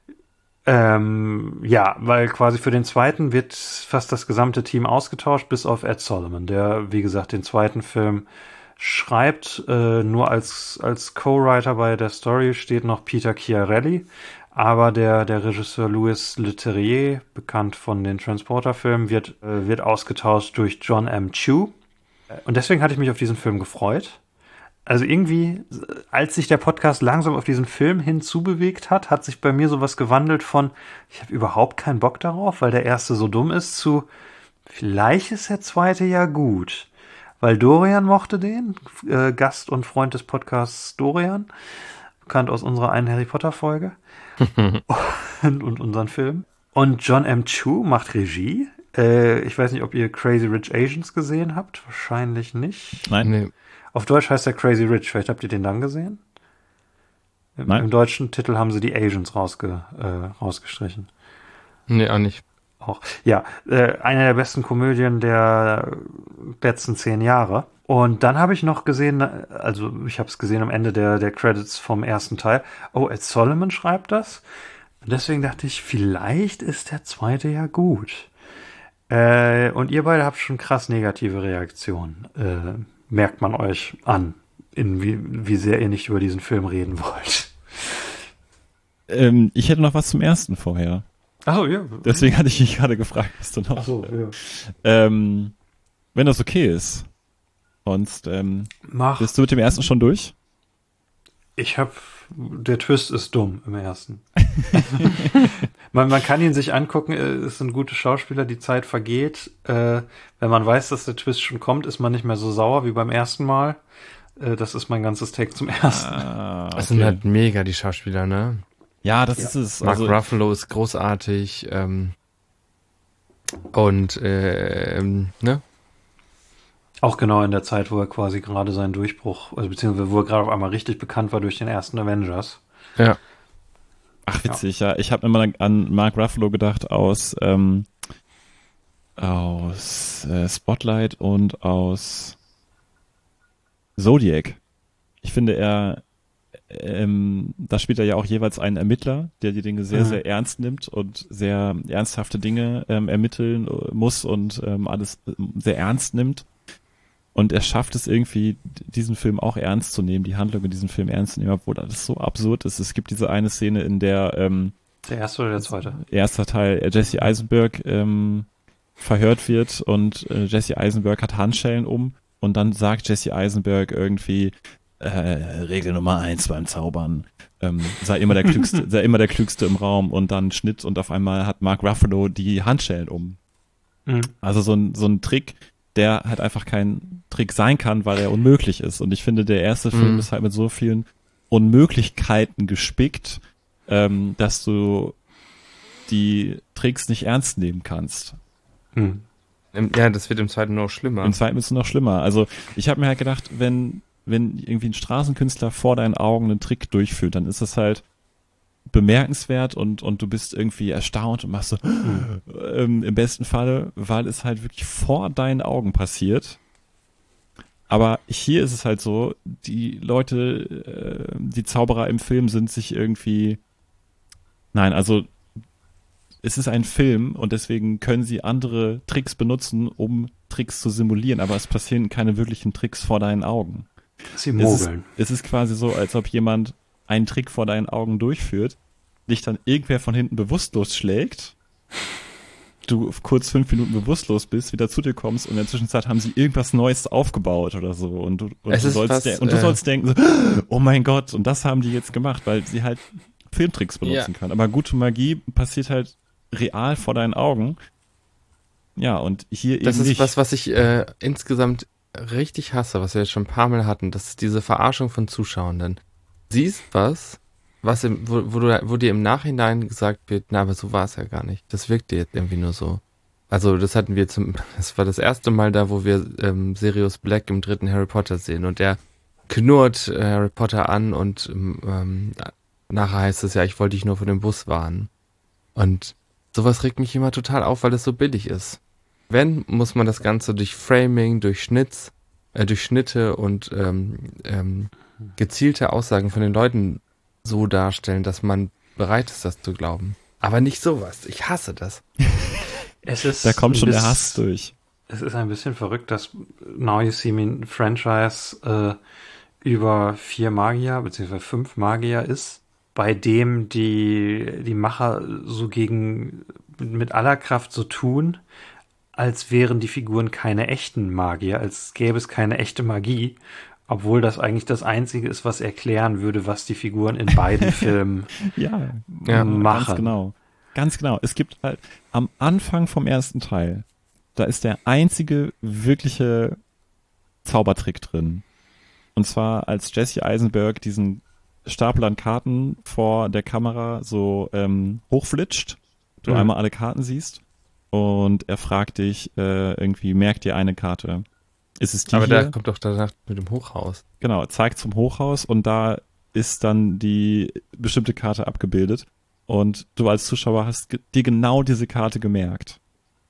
weil quasi für den zweiten wird fast das gesamte Team ausgetauscht, bis auf Ed Solomon, der, wie gesagt, den zweiten Film schreibt. Nur als Co-Writer bei der Story steht noch Peter Chiarelli, aber der Regisseur Louis Leterrier, bekannt von den Transporter-Filmen, wird ausgetauscht durch John M. Chu. Und deswegen hatte ich mich auf diesen Film gefreut. Also irgendwie, als sich der Podcast langsam auf diesen Film hinzubewegt hat sich bei mir sowas gewandelt von, ich habe überhaupt keinen Bock darauf, weil der erste so dumm ist, zu, vielleicht ist der zweite ja gut. Weil Dorian mochte den, Gast und Freund des Podcasts Dorian, bekannt aus unserer einen Harry Potter Folge und unseren Film. Und John M. Chu macht Regie. Ich weiß nicht, ob ihr Crazy Rich Asians gesehen habt. Wahrscheinlich nicht. Nein. Nee. Auf Deutsch heißt der Crazy Rich. Vielleicht habt ihr den dann gesehen? Nein. Im deutschen Titel haben sie die Asians rausgestrichen. Nee, auch nicht. Auch. Ja, eine der besten Komödien der letzten 10 Jahre. Und dann habe ich noch gesehen, also ich habe es gesehen am Ende der Credits vom ersten Teil. Oh, Ed Solomon schreibt das. Und deswegen dachte ich, vielleicht ist der zweite ja gut. Und ihr beide habt schon krass negative Reaktionen. Merkt man euch an, wie sehr ihr nicht über diesen Film reden wollt. Ich hätte noch was zum ersten vorher. Ach so, ja. Deswegen hatte ich mich gerade gefragt, was du noch. Ach so, ja. Wenn das okay ist. Sonst bist du mit dem ersten schon durch? Der Twist ist dumm im ersten. man kann ihn sich angucken, es sind gute Schauspieler, die Zeit vergeht. Wenn man weiß, dass der Twist schon kommt, ist man nicht mehr so sauer wie beim ersten Mal. Das ist mein ganzes Take zum ersten. Okay. Das sind halt mega die Schauspieler, ne? Ja, das ist es. Mark Ruffalo ist großartig. Ne? Auch genau in der Zeit, wo er quasi gerade seinen Durchbruch, also beziehungsweise wo er gerade auf einmal richtig bekannt war durch den ersten Avengers. Ja. Ach, witzig, ja. Ich habe immer an Mark Ruffalo gedacht aus Spotlight und aus Zodiac. Ich finde, da spielt er ja auch jeweils einen Ermittler, der die Dinge sehr, sehr ernst nimmt und sehr ernsthafte Dinge ermitteln muss und alles sehr ernst nimmt. Und er schafft es irgendwie, diesen Film auch ernst zu nehmen, die Handlung in diesem Film ernst zu nehmen, obwohl das so absurd ist. Es gibt diese eine Szene, in der der erste oder der zweite? Erster Teil, Jesse Eisenberg verhört wird und Jesse Eisenberg hat Handschellen um und dann sagt Jesse Eisenberg irgendwie Regel Nummer 1 beim Zaubern, sei immer der Klügste im Raum und dann Schnitt und auf einmal hat Mark Ruffalo die Handschellen um. Mhm. Also so ein Trick, der halt einfach kein Trick sein kann, weil er unmöglich ist. Und ich finde, der erste Film ist halt mit so vielen Unmöglichkeiten gespickt, dass du die Tricks nicht ernst nehmen kannst. Mhm. Ja, das wird im zweiten noch schlimmer. Im zweiten ist es noch schlimmer. Also ich habe mir halt gedacht, wenn irgendwie ein Straßenkünstler vor deinen Augen einen Trick durchführt, dann ist das halt bemerkenswert und du bist irgendwie erstaunt und machst so im besten Falle, weil es halt wirklich vor deinen Augen passiert. Aber hier ist es halt so, die Leute, die Zauberer im Film sind sich irgendwie, nein, also es ist ein Film und deswegen können sie andere Tricks benutzen, um Tricks zu simulieren, aber es passieren keine wirklichen Tricks vor deinen Augen. Sie mogeln. Es ist quasi so, als ob jemand einen Trick vor deinen Augen durchführt, dich dann irgendwer von hinten bewusstlos schlägt, du kurz 5 Minuten bewusstlos bist, wieder zu dir kommst und in der Zwischenzeit haben sie irgendwas Neues aufgebaut oder so und du sollst denken, so, oh mein Gott, und das haben die jetzt gemacht, weil sie halt Filmtricks benutzen kann. Aber gute Magie passiert halt real vor deinen Augen. Ja, und hier das eben nicht. Das ist was ich insgesamt richtig hasse, was wir jetzt schon ein paar Mal hatten, das ist diese Verarschung von Zuschauenden. Siehst was wo dir im Nachhinein gesagt wird, na, aber so war es ja gar nicht. Das wirkte jetzt irgendwie nur so. Also das war das erste Mal da, wo wir Sirius Black im 3. Harry Potter sehen und der knurrt Harry Potter an und nachher heißt es ja, ich wollte dich nur von dem Bus warnen. Und sowas regt mich immer total auf, weil es so billig ist. Wenn, muss man das Ganze durch Framing, durch Schnitte und gezielte Aussagen von den Leuten so darstellen, dass man bereit ist, das zu glauben. Aber nicht sowas. Ich hasse das. Da kommt schon der Hass durch. Es ist ein bisschen verrückt, dass Now You See Me Franchise über 4 Magier bzw. 5 Magier ist, bei dem die Macher so mit aller Kraft so tun, als wären die Figuren keine echten Magier, als gäbe es keine echte Magie, obwohl das eigentlich das Einzige ist, was erklären würde, was die Figuren in beiden Filmen machen. Ganz genau. Ganz genau. Es gibt halt am Anfang vom ersten Teil, da ist der einzige wirkliche Zaubertrick drin. Und zwar, als Jesse Eisenberg diesen Stapel an Karten vor der Kamera so hochflitscht, du einmal alle Karten siehst und er fragt dich irgendwie, merkt dir eine Karte? Ist es die Aber hier? der kommt doch danach mit dem Hochhaus. Genau, er zeigt zum Hochhaus und da ist dann die bestimmte Karte abgebildet. Und du als Zuschauer hast dir genau diese Karte gemerkt.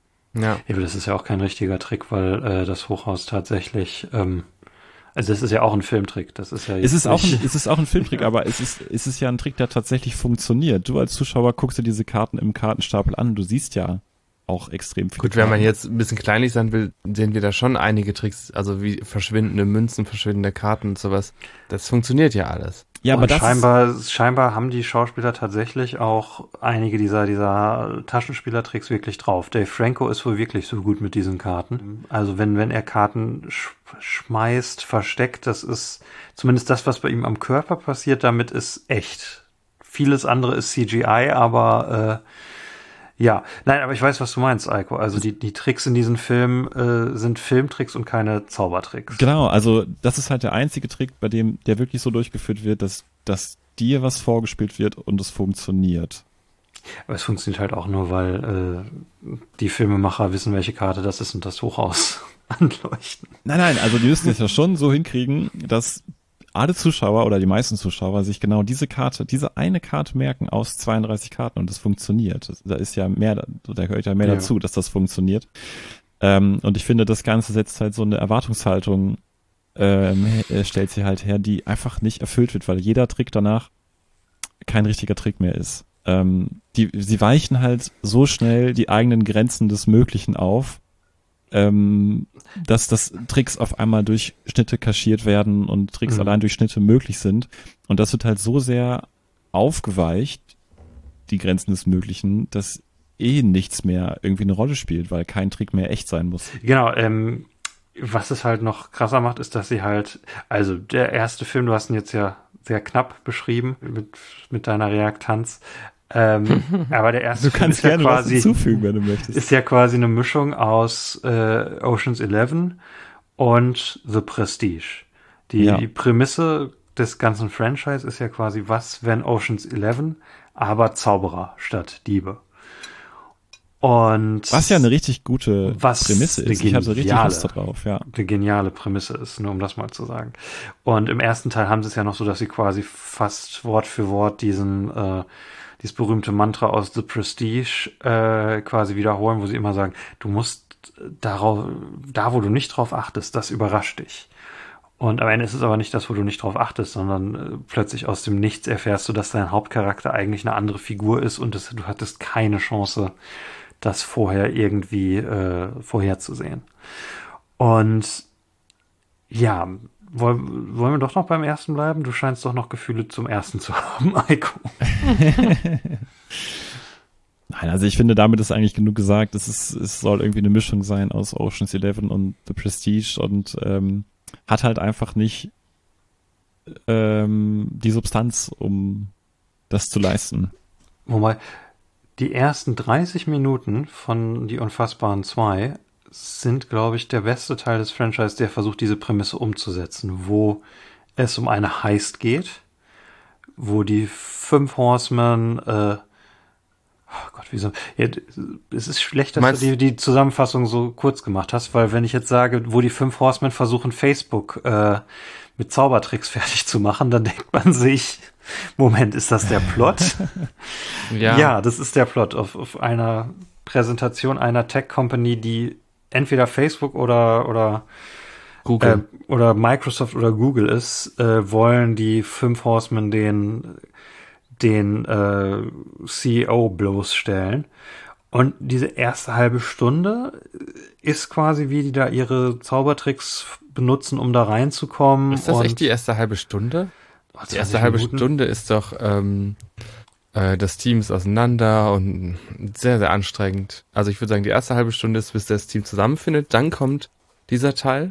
Ja, aber das ist ja auch kein richtiger Trick, weil das Hochhaus tatsächlich, also das ist ja auch ein Filmtrick. Das ist ja jetzt es ist auch ein Filmtrick, aber es ist ja ein Trick, der tatsächlich funktioniert. Du als Zuschauer guckst dir diese Karten im Kartenstapel an, du siehst ja auch extrem viele Gut, wenn man jetzt ein bisschen kleinlich sein will, sehen wir da schon einige Tricks, also wie verschwindende Münzen, verschwindende Karten und sowas. Das funktioniert ja alles. Ja, aber scheinbar haben die Schauspieler tatsächlich auch einige dieser Taschenspielertricks wirklich drauf. Dave Franco ist wohl wirklich so gut mit diesen Karten. Also wenn er Karten schmeißt, versteckt, das ist zumindest das, was bei ihm am Körper passiert, damit ist echt. Vieles andere ist CGI, aber ja, nein, aber ich weiß, was du meinst, Eiko. Also die Tricks in diesen Filmen sind Filmtricks und keine Zaubertricks. Genau, also das ist halt der einzige Trick, bei dem der wirklich so durchgeführt wird, dass dir was vorgespielt wird und es funktioniert. Aber es funktioniert halt auch nur, weil die Filmemacher wissen, welche Karte das ist und das Hochhaus anleuchten. Nein, also die müssen es ja schon so hinkriegen, dass alle Zuschauer oder die meisten Zuschauer sich genau diese eine Karte merken aus 32 Karten und das funktioniert. Da ist ja mehr, da gehört ja mehr dazu, dass das funktioniert. Und ich finde, das Ganze setzt halt so eine Erwartungshaltung, stellt sie halt her, die einfach nicht erfüllt wird, weil jeder Trick danach kein richtiger Trick mehr ist. Sie weichen halt so schnell die eigenen Grenzen des Möglichen auf, dass das Tricks auf einmal durch Schnitte kaschiert werden und Tricks allein durch Schnitte möglich sind. Und das wird halt so sehr aufgeweicht, die Grenzen des Möglichen, dass nichts mehr irgendwie eine Rolle spielt, weil kein Trick mehr echt sein muss. Genau, was es halt noch krasser macht, ist, dass sie halt, also der erste Film, du hast ihn jetzt ja sehr knapp beschrieben mit deiner Reaktanz, aber der erste Film ist ja quasi, was hinzufügen, wenn du möchtest. Ist ja quasi eine Mischung aus Ocean's 11 und The Prestige. Die Prämisse des ganzen Franchise ist ja quasi, was, wenn Ocean's 11, aber Zauberer statt Diebe. Und was ja eine richtig gute Prämisse ist. Ich hatte richtig Lust darauf, ja. Eine geniale Prämisse ist, nur um das mal zu sagen. Und im ersten Teil haben sie es ja noch so, dass sie quasi fast Wort für Wort dieses berühmte Mantra aus The Prestige quasi wiederholen, wo sie immer sagen, du musst da wo du nicht drauf achtest, das überrascht dich. Und am Ende ist es aber nicht das, wo du nicht drauf achtest, sondern plötzlich aus dem Nichts erfährst du, dass dein Hauptcharakter eigentlich eine andere Figur ist und du hattest keine Chance, das vorher irgendwie vorherzusehen. Und ja, wollen wir doch noch beim ersten bleiben? Du scheinst doch noch Gefühle zum ersten zu haben, Eiko. Nein, also ich finde, damit ist eigentlich genug gesagt. Es soll irgendwie eine Mischung sein aus Ocean's 11 und The Prestige und hat halt einfach nicht die Substanz, um das zu leisten. Wobei, die ersten 30 Minuten von Die Unfassbaren 2 sind, glaube ich, der beste Teil des Franchise, der versucht, diese Prämisse umzusetzen, wo es um eine Heist geht, wo die 5 Horsemen, oh Gott, wieso? Ja, es ist schlecht, dass du die Zusammenfassung so kurz gemacht hast, weil wenn ich jetzt sage, wo die 5 Horsemen versuchen, Facebook mit Zaubertricks fertig zu machen, dann denkt man sich, Moment, ist das der Plot? Ja, das ist der Plot auf einer Präsentation einer Tech-Company, die entweder Facebook oder Google. Oder Microsoft oder Google ist, wollen die 5 Horsemen den CEO bloßstellen. Und diese erste halbe Stunde ist quasi, wie die da ihre Zaubertricks benutzen, um da reinzukommen. Ist das echt die erste halbe Stunde? Die erste halbe Stunde ist doch das Team ist auseinander und sehr, sehr anstrengend. Also ich würde sagen, die erste halbe Stunde ist, bis das Team zusammenfindet. Dann kommt dieser Teil.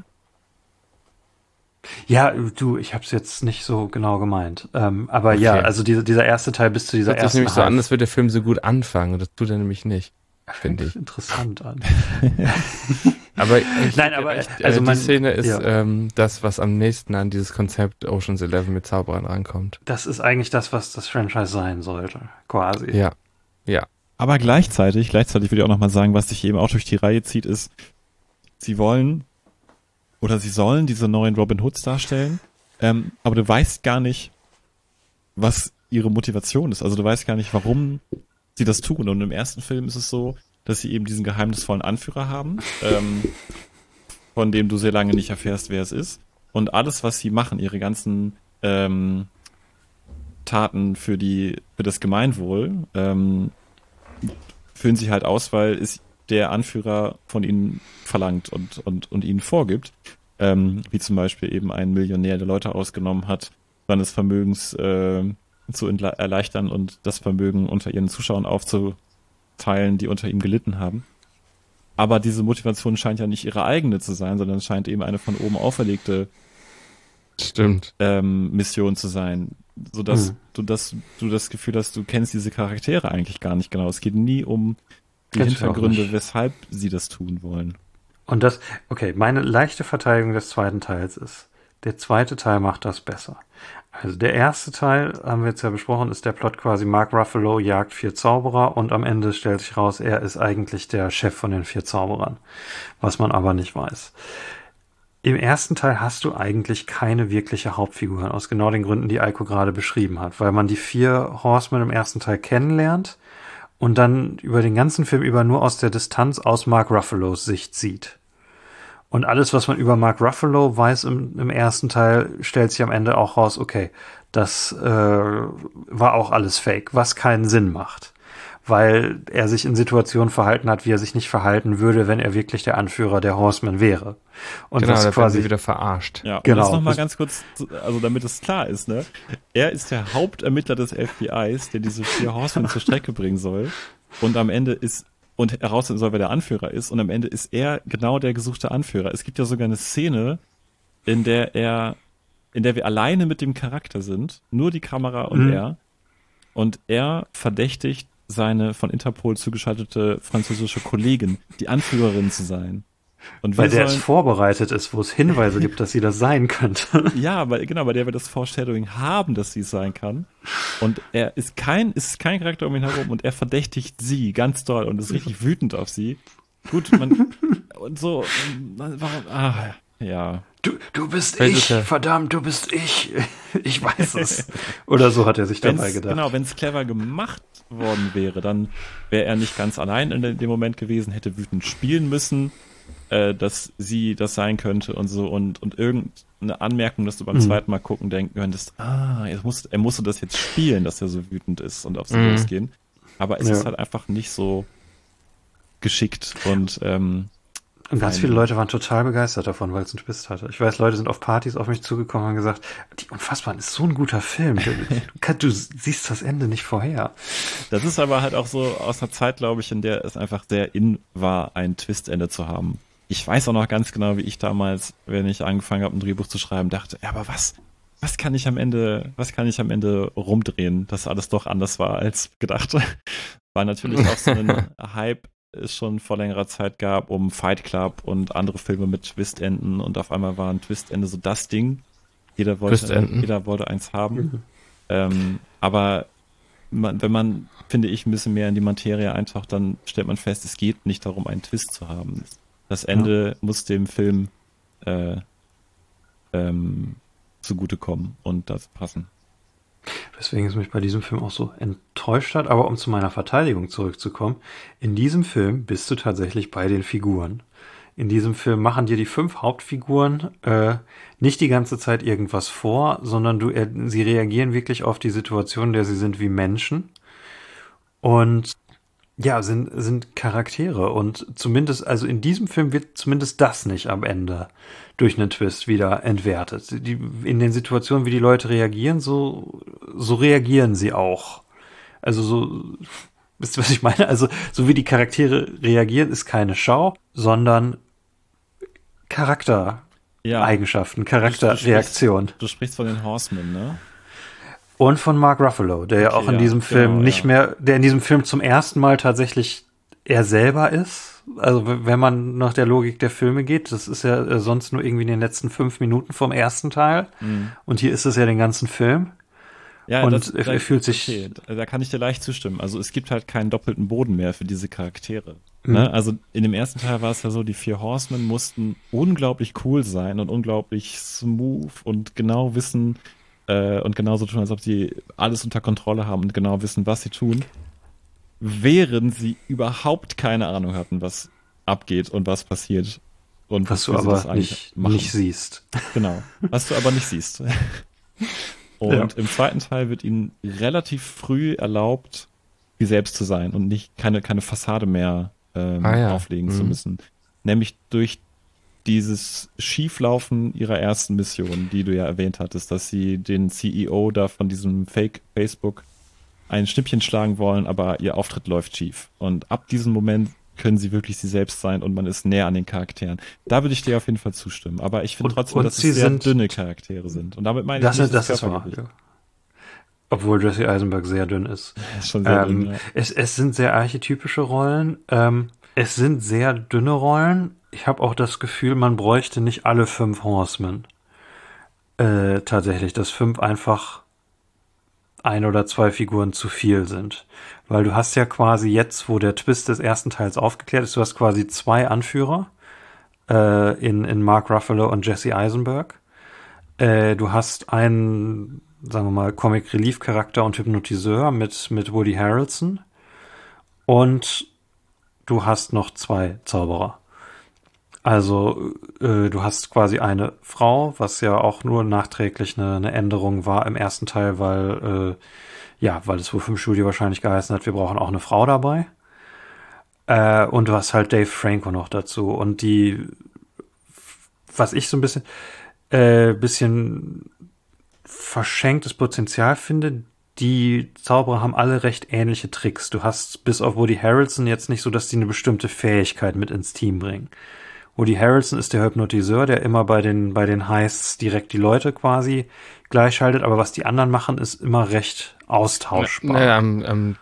Ja, ich habe es jetzt nicht so genau gemeint. Aber okay. Ja, also dieser erste Teil bis zu dieser ersten. Das hört sich nämlich so an, als würde der Film so gut anfangen. Und das tut er nämlich nicht, finde ich. Interessant an. Aber die Szene ist das, was am nächsten an dieses Konzept Ocean's 11 mit Zauberern rankommt. Das ist eigentlich das, was das Franchise sein sollte, quasi. Ja. Aber gleichzeitig würde ich auch nochmal sagen, was sich eben auch durch die Reihe zieht, ist, sie sollen diese neuen Robin Hoods darstellen, aber du weißt gar nicht, was ihre Motivation ist. Also du weißt gar nicht, warum sie das tun. Und im ersten Film ist es so, dass sie eben diesen geheimnisvollen Anführer haben, von dem du sehr lange nicht erfährst, wer es ist. Und alles, was sie machen, ihre ganzen Taten für das Gemeinwohl, führen sie halt aus, weil es der Anführer von ihnen verlangt und ihnen vorgibt, wie zum Beispiel eben ein Millionär, der Leute ausgenommen hat, seines Vermögens zu erleichtern und das Vermögen unter ihren Zuschauern aufzuteilen, die unter ihm gelitten haben. Aber diese Motivation scheint ja nicht ihre eigene zu sein, sondern es scheint eben eine von oben auferlegte Mission zu sein, sodass du das Gefühl hast, du kennst diese Charaktere eigentlich gar nicht genau. Es geht nie um die Hintergründe, weshalb sie das tun wollen. Und meine leichte Verteidigung des zweiten Teils ist, der zweite Teil macht das besser. Also der erste Teil, haben wir jetzt ja besprochen, ist der Plot quasi, Mark Ruffalo jagt 4 Zauberer und am Ende stellt sich raus, er ist eigentlich der Chef von den 4 Zauberern, was man aber nicht weiß. Im ersten Teil hast du eigentlich keine wirkliche Hauptfigur, aus genau den Gründen, die Eiko gerade beschrieben hat, weil man die 4 Horsemen im ersten Teil kennenlernt und dann über den ganzen Film über nur aus der Distanz aus Mark Ruffalos Sicht sieht. Und alles, was man über Mark Ruffalo weiß im ersten Teil, stellt sich am Ende auch raus, okay, das war auch alles Fake, was keinen Sinn macht. Weil er sich in Situationen verhalten hat, wie er sich nicht verhalten würde, wenn er wirklich der Anführer der Horsemen wäre. Und genau, das quasi wieder verarscht. Ja, genau. Und das nochmal ganz kurz, also damit es klar ist, ne? Er ist der Hauptermittler des FBIs, der diese 4 Horsemen zur Strecke bringen soll. Und am Ende herausfinden soll, wer der Anführer ist. Und am Ende ist er genau der gesuchte Anführer. Es gibt ja sogar eine Szene, in der wir alleine mit dem Charakter sind. Nur die Kamera und er. Und er verdächtigt seine von Interpol zugeschaltete französische Kollegin, die Anführerin zu sein. Und weil der es vorbereitet ist, wo es Hinweise gibt, dass sie das sein könnte. Ja, bei der wir das Foreshadowing haben, dass sie es sein kann. Und er ist kein Charakter um ihn herum und er verdächtigt sie ganz doll und ist richtig wütend auf sie. Gut, ja. Du bist verdammt, du bist ich. Ich weiß es. Oder so hat er sich dabei gedacht. Genau, wenn es clever gemacht worden wäre, dann wäre er nicht ganz allein in dem Moment gewesen, hätte wütend spielen müssen, dass sie das sein könnte und so und irgendeine Anmerkung, dass du beim zweiten Mal gucken denken könntest, er musste das jetzt spielen, dass er so wütend ist und auf sie losgehen. Aber es ist halt einfach nicht so geschickt und ganz viele Leute waren total begeistert davon, weil es einen Twist hatte. Ich weiß, Leute sind auf Partys auf mich zugekommen und haben gesagt, die Unfassbaren ist so ein guter Film. Du siehst das Ende nicht vorher. Das ist aber halt auch so aus einer Zeit, glaube ich, in der es einfach sehr in war, ein Twistende zu haben. Ich weiß auch noch ganz genau, wie ich damals, wenn ich angefangen habe, ein Drehbuch zu schreiben, dachte, ja, aber was kann ich am Ende rumdrehen, dass alles doch anders war als gedacht. War natürlich auch so ein Hype, es schon vor längerer Zeit gab, um Fight Club und andere Filme mit Twistenden und auf einmal war ein Twistende so das Ding. Jeder wollte eins haben. Aber wenn man, finde ich, ein bisschen mehr in die Materie eintaucht, dann stellt man fest, es geht nicht darum, einen Twist zu haben. Das Ende muss dem Film zugutekommen und das passen. Weswegen es mich bei diesem Film auch so enttäuscht hat. Aber um zu meiner Verteidigung zurückzukommen, in diesem Film bist du tatsächlich bei den Figuren. In diesem Film machen dir die 5 Hauptfiguren nicht die ganze Zeit irgendwas vor, sondern sie reagieren wirklich auf die Situation, in der sie sind, wie Menschen. Und ja, sind Charaktere. Und zumindest, also in diesem Film wird zumindest das nicht am Ende durch einen Twist wieder entwertet. In den Situationen, wie die Leute reagieren, so reagieren sie auch. Also so, wisst ihr, was ich meine? Also so wie die Charaktere reagieren, ist keine Schau, sondern Charaktereigenschaften, Charakterreaktion. Du sprichst von den Horsemen, ne? Und von Mark Ruffalo, der ja auch in diesem Film der in diesem Film zum ersten Mal tatsächlich er selber ist. Also wenn man nach der Logik der Filme geht, das ist ja sonst nur irgendwie in den letzten 5 Minuten vom ersten Teil. Mhm. Und hier ist es ja den ganzen Film. Ja, und er fühlt sich... Okay, da kann ich dir leicht zustimmen. Also es gibt halt keinen doppelten Boden mehr für diese Charaktere. Mhm. Ne? Also in dem ersten Teil war es ja so, die 4 Horsemen mussten unglaublich cool sein und unglaublich smooth und genau wissen und genauso tun, als ob sie alles unter Kontrolle haben und genau wissen, was sie tun, während sie überhaupt keine Ahnung hatten, was abgeht und was passiert. Und was du aber nicht siehst. Genau, was du aber nicht siehst. Und im zweiten Teil wird ihnen relativ früh erlaubt, sie selbst zu sein und nicht keine Fassade mehr auflegen zu müssen. Nämlich durch dieses Schieflaufen ihrer ersten Mission, die du ja erwähnt hattest, dass sie den CEO da von diesem Fake-Facebook ein Schnippchen schlagen wollen, aber ihr Auftritt läuft schief. Und ab diesem Moment können sie wirklich sie selbst sein und man ist näher an den Charakteren. Da würde ich dir auf jeden Fall zustimmen. Aber ich finde trotzdem, dass es sehr dünne Charaktere sind. Und damit meine ich nicht das Körpergewicht. Wahr, ja. Obwohl Jesse Eisenberg sehr dünn ist. Ist schon sehr dünn, ja. Es sind sehr archetypische Rollen. Es sind sehr dünne Rollen. Ich habe auch das Gefühl, man bräuchte nicht alle 5 Horsemen. Tatsächlich, dass 5 einfach 1 oder 2 Figuren zu viel sind. Weil du hast ja quasi jetzt, wo der Twist des ersten Teils aufgeklärt ist, du hast quasi 2 Anführer in Mark Ruffalo und Jesse Eisenberg. Du hast einen, sagen wir mal, Comic-Relief-Charakter und Hypnotiseur mit Woody Harrelson. Und du hast noch 2 Zauberer. Also du hast quasi eine Frau, was ja auch nur nachträglich eine Änderung war im ersten Teil, weil es wohl vom Studio wahrscheinlich geheißen hat, wir brauchen auch eine Frau dabei. Und du hast halt Dave Franco noch dazu. Und was ich so ein bisschen verschenktes Potenzial finde, die Zauberer haben alle recht ähnliche Tricks. Du hast bis auf Woody Harrelson jetzt nicht so, dass die eine bestimmte Fähigkeit mit ins Team bringen. Woody Harrelson ist der Hypnotiseur, der immer bei den Heists direkt die Leute quasi gleichschaltet, aber was die anderen machen, ist immer recht austauschbar. Am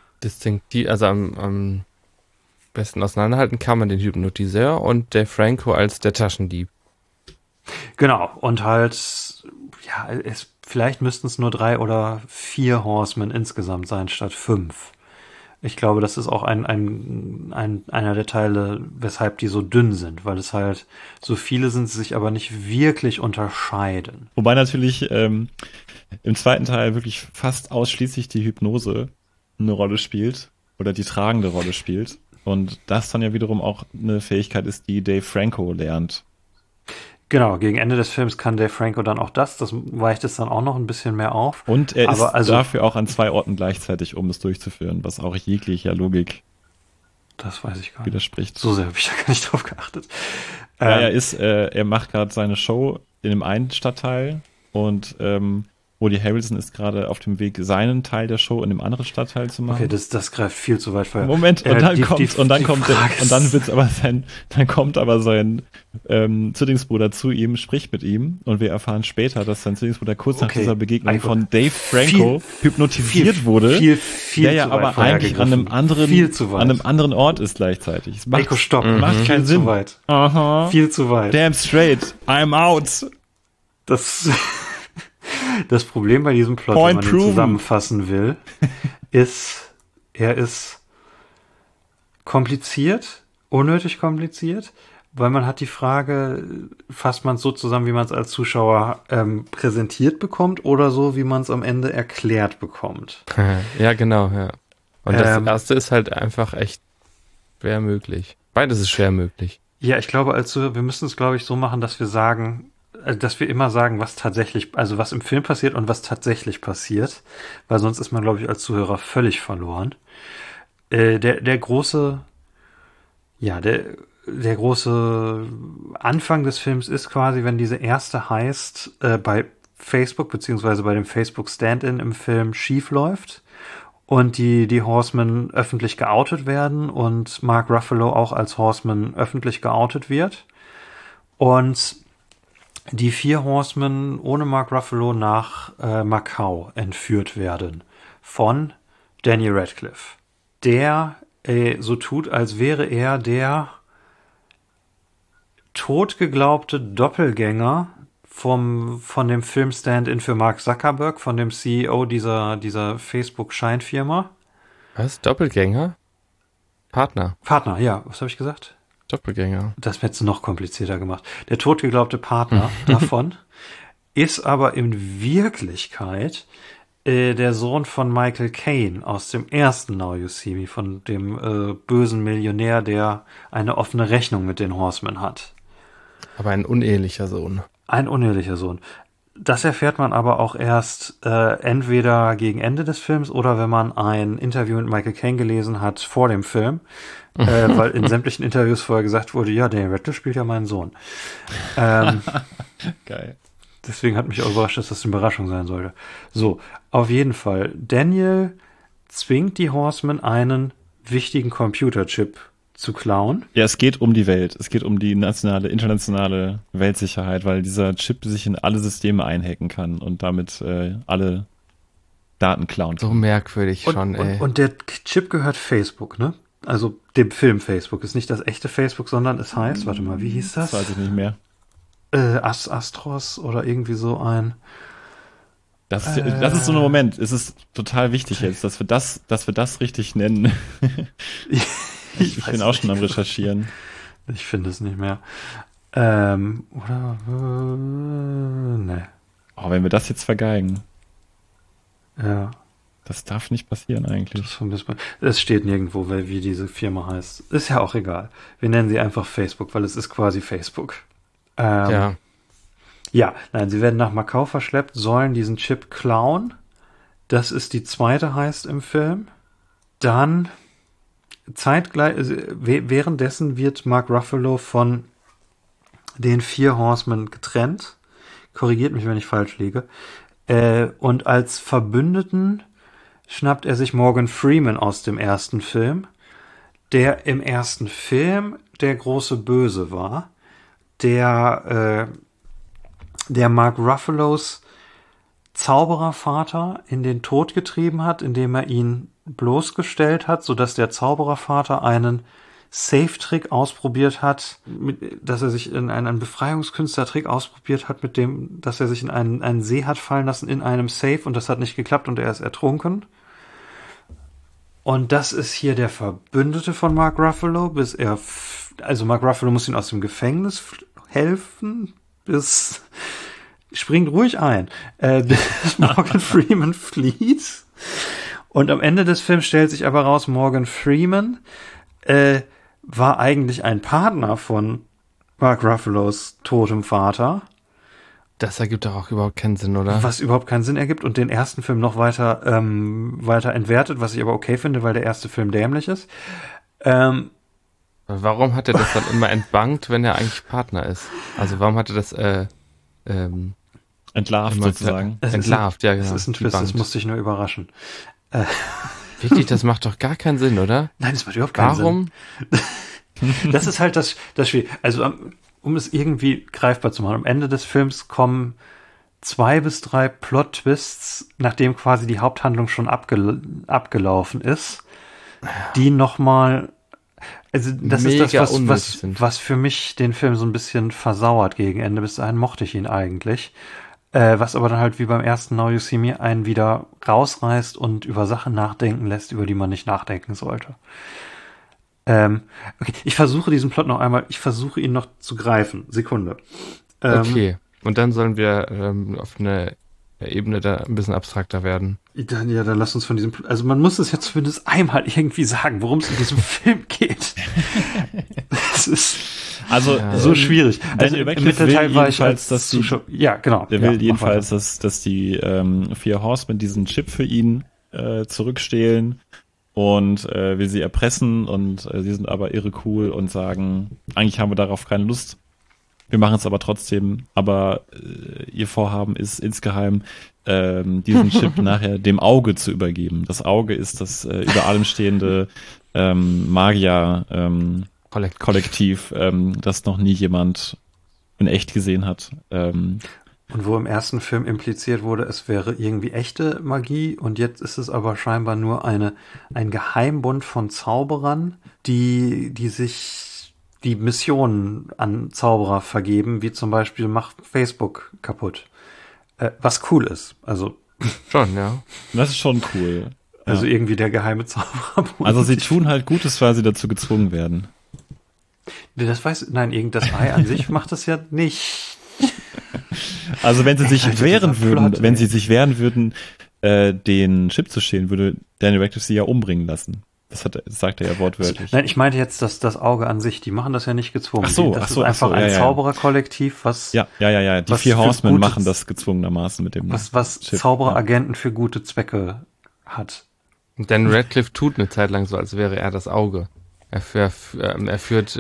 besten auseinanderhalten kann man den Hypnotiseur und der Franco als der Taschendieb. Genau, und halt, vielleicht müssten es nur 3 oder 4 Horsemen insgesamt sein, statt 5. Ich glaube, das ist auch einer der Teile, weshalb die so dünn sind, weil es halt so viele sind, sich aber nicht wirklich unterscheiden. Wobei natürlich im zweiten Teil wirklich fast ausschließlich die Hypnose eine Rolle spielt oder die tragende Rolle spielt. Und das dann ja wiederum auch eine Fähigkeit ist, die Dave Franco lernt. Genau, gegen Ende des Films kann Dave Franco dann auch das weicht es dann auch noch ein bisschen mehr auf. Und er ist dafür auch an 2 Orten gleichzeitig, um es durchzuführen, was auch jeglicher Logik das weiß ich gar nicht. Widerspricht. So sehr habe ich da gar nicht drauf geachtet. Ja, er macht gerade seine Show in dem einen Stadtteil und Woody Harrelson ist gerade auf dem Weg, seinen Teil der Show in dem anderen Stadtteil zu machen. Okay, das greift viel zu weit vorher. Moment, dann kommt aber sein Zwillingsbruder zu ihm, spricht mit ihm und wir erfahren später, dass sein Zwillingsbruder kurz nach dieser Begegnung von Dave Franco hypnotisiert wurde, der ja aber eigentlich an einem anderen Ort ist gleichzeitig. Eiko, stopp. Macht keinen Sinn. Zu weit. Aha. Viel zu weit. Damn straight. I'm out. Das Das Problem bei diesem Plot, Point wenn man den proven. zusammenfassen will, ist, er ist kompliziert, unnötig kompliziert, weil man hat die Frage, fasst man es so zusammen, wie man es als Zuschauer präsentiert bekommt oder so, wie man es am Ende erklärt bekommt. Ja, genau, ja. Und das Ähm, erste ist halt einfach echt schwer möglich. Beides ist schwer möglich. Ja, ich glaube, wir müssen es, glaube ich, so machen, dass wir sagen, dass wir immer sagen, was tatsächlich, also was im Film passiert und was tatsächlich passiert, weil sonst ist man, glaube ich, als Zuhörer völlig verloren. Der große Anfang des Films ist quasi, wenn diese erste Heist bei Facebook beziehungsweise bei dem Facebook Stand-in im Film schief läuft und die Horsemen öffentlich geoutet werden und Mark Ruffalo auch als Horseman öffentlich geoutet wird und die 4 Horsemen ohne Mark Ruffalo nach Macau entführt werden von Daniel Radcliffe, der so tut, als wäre er der totgeglaubte Doppelgänger von dem Film Stand-in für Mark Zuckerberg, von dem CEO dieser Facebook-Scheinfirma. Was? Doppelgänger? Partner. Ja, was habe ich gesagt? Doppelgänger. Das wird es noch komplizierter gemacht. Der totgeglaubte Partner davon ist aber in Wirklichkeit der Sohn von Michael Caine aus dem ersten Now You See Me, von dem bösen Millionär, der eine offene Rechnung mit den Horsemen hat. Aber ein unehelicher Sohn. Ein unehelicher Sohn. Das erfährt man aber auch erst entweder gegen Ende des Films oder wenn man ein Interview mit Michael Caine gelesen hat vor dem Film, weil in sämtlichen Interviews vorher gesagt wurde, ja, Daniel Radcliffe spielt ja meinen Sohn. Geil. Deswegen hat mich auch überrascht, dass das eine Überraschung sein sollte. So, auf jeden Fall. Daniel zwingt die Horsemen, einen wichtigen Computerchip zu klauen. Ja, es geht um die Welt. Es geht um die internationale Weltsicherheit, weil dieser Chip sich in alle Systeme einhacken kann und damit alle Daten klauen kann. So merkwürdig schon, ey. Und der Chip gehört Facebook, ne? Also dem Film Facebook. Ist nicht das echte Facebook, sondern es heißt, warte mal, wie hieß das? Das weiß ich nicht mehr. Astros oder irgendwie so ein. Das ist so ein Moment. Es ist total wichtig jetzt, dass wir das richtig nennen. Ich bin auch schon am Recherchieren. Ich finde es nicht mehr. Ne. Oh, wenn wir das jetzt vergeigen. Ja. Das darf nicht passieren eigentlich. Es steht nirgendwo, wie diese Firma heißt. Ist ja auch egal. Wir nennen sie einfach Facebook, weil es ist quasi Facebook. Ja. Ja, nein, sie werden nach Macau verschleppt, sollen diesen Chip klauen. Das ist die zweite Heist im Film. Dann zeitgleich, währenddessen wird Mark Ruffalo von den 4 Horsemen getrennt. Korrigiert mich, wenn ich falsch liege. Und als Verbündeten schnappt er sich Morgan Freeman aus dem ersten Film, der im ersten Film der große Böse war, der Mark Ruffalos Zauberervater in den Tod getrieben hat, indem er ihn bloßgestellt hat, sodass der Zauberervater einen Safe-Trick ausprobiert hat, dass er sich in einen Befreiungskünstler-Trick ausprobiert hat, mit dem, dass er sich in einen See hat fallen lassen in einem Safe und das hat nicht geklappt und er ist ertrunken. Und das ist hier der Verbündete von Mark Ruffalo, also Mark Ruffalo muss ihn aus dem Gefängnis helfen, springt ruhig ein, bis Morgan Freeman flieht. Und am Ende des Films stellt sich aber raus, Morgan Freeman war eigentlich ein Partner von Mark Ruffalos totem Vater. Das ergibt doch auch überhaupt keinen Sinn, oder? Was überhaupt keinen Sinn ergibt und den ersten Film noch weiter entwertet, was ich aber okay finde, weil der erste Film dämlich ist. Warum hat er das dann immer entbankt, wenn er eigentlich Partner ist? Also warum hat er das entlarvt sozusagen? Entlarvt, ja, genau. Das ist ein Twist, das musste ich nur überraschen. Wirklich, das macht doch gar keinen Sinn, oder? Nein, das macht überhaupt keinen Sinn. Warum? Das ist halt das Spiel. Also um es irgendwie greifbar zu machen, am Ende des Films kommen 2 bis 3 Plot-Twists, nachdem quasi die Haupthandlung schon abgelaufen ist, die nochmal, also das mega ist das, unnötig was für mich den Film so ein bisschen versauert gegen Ende. Bis dahin mochte ich ihn eigentlich. was aber dann halt wie beim ersten Now You See Me einen wieder rausreißt und über Sachen nachdenken lässt, über die man nicht nachdenken sollte. Okay, ich versuche diesen Plot noch einmal, ich versuche ihn noch zu greifen. Sekunde. Okay, und dann sollen wir auf eine Ebene da ein bisschen abstrakter werden. Dann lass uns von diesem, also man muss es ja zumindest einmal irgendwie sagen, worum es in diesem Film geht. Das ist so schwierig. Also im Mittelteil war ich als Zuschauer. Ja, genau. Der will jedenfalls, dass die vier Horsemen diesen Chip für ihn zurückstehlen und will sie erpressen und sie sind aber irre cool und sagen, eigentlich haben wir darauf keine Lust. Wir machen es aber trotzdem, aber ihr Vorhaben ist insgeheim, diesen Chip nachher dem Auge zu übergeben. Das Auge ist das über allem stehende Magier Kollektiv, das noch nie jemand in echt gesehen hat. Und wo im ersten Film impliziert wurde, es wäre irgendwie echte Magie und jetzt ist es aber scheinbar nur ein Geheimbund von Zauberern, die sich die Missionen an Zauberer vergeben, wie zum Beispiel macht Facebook kaputt. Was cool ist. Also schon, ja. Das ist schon cool. Also irgendwie der geheime Zauberer. Also sie tun halt Gutes, weil sie dazu gezwungen werden. Das das Ei an sich macht das ja nicht. Also wenn sie sich wehren würden, den Chip zu stehlen, würde Daniel Radcliffe sie ja umbringen lassen. Das sagt er ja wortwörtlich. Nein, ich meinte jetzt, dass das Auge an sich, die machen das ja nicht gezwungen. Das ist einfach ein Zaubererkollektiv, was... Ja. Die vier Horsemen machen das gezwungenermaßen mit dem was Chip. Zaubereragenten für gute Zwecke hat. Und Dan Radcliffe tut eine Zeit lang so, als wäre er das Auge. Er führt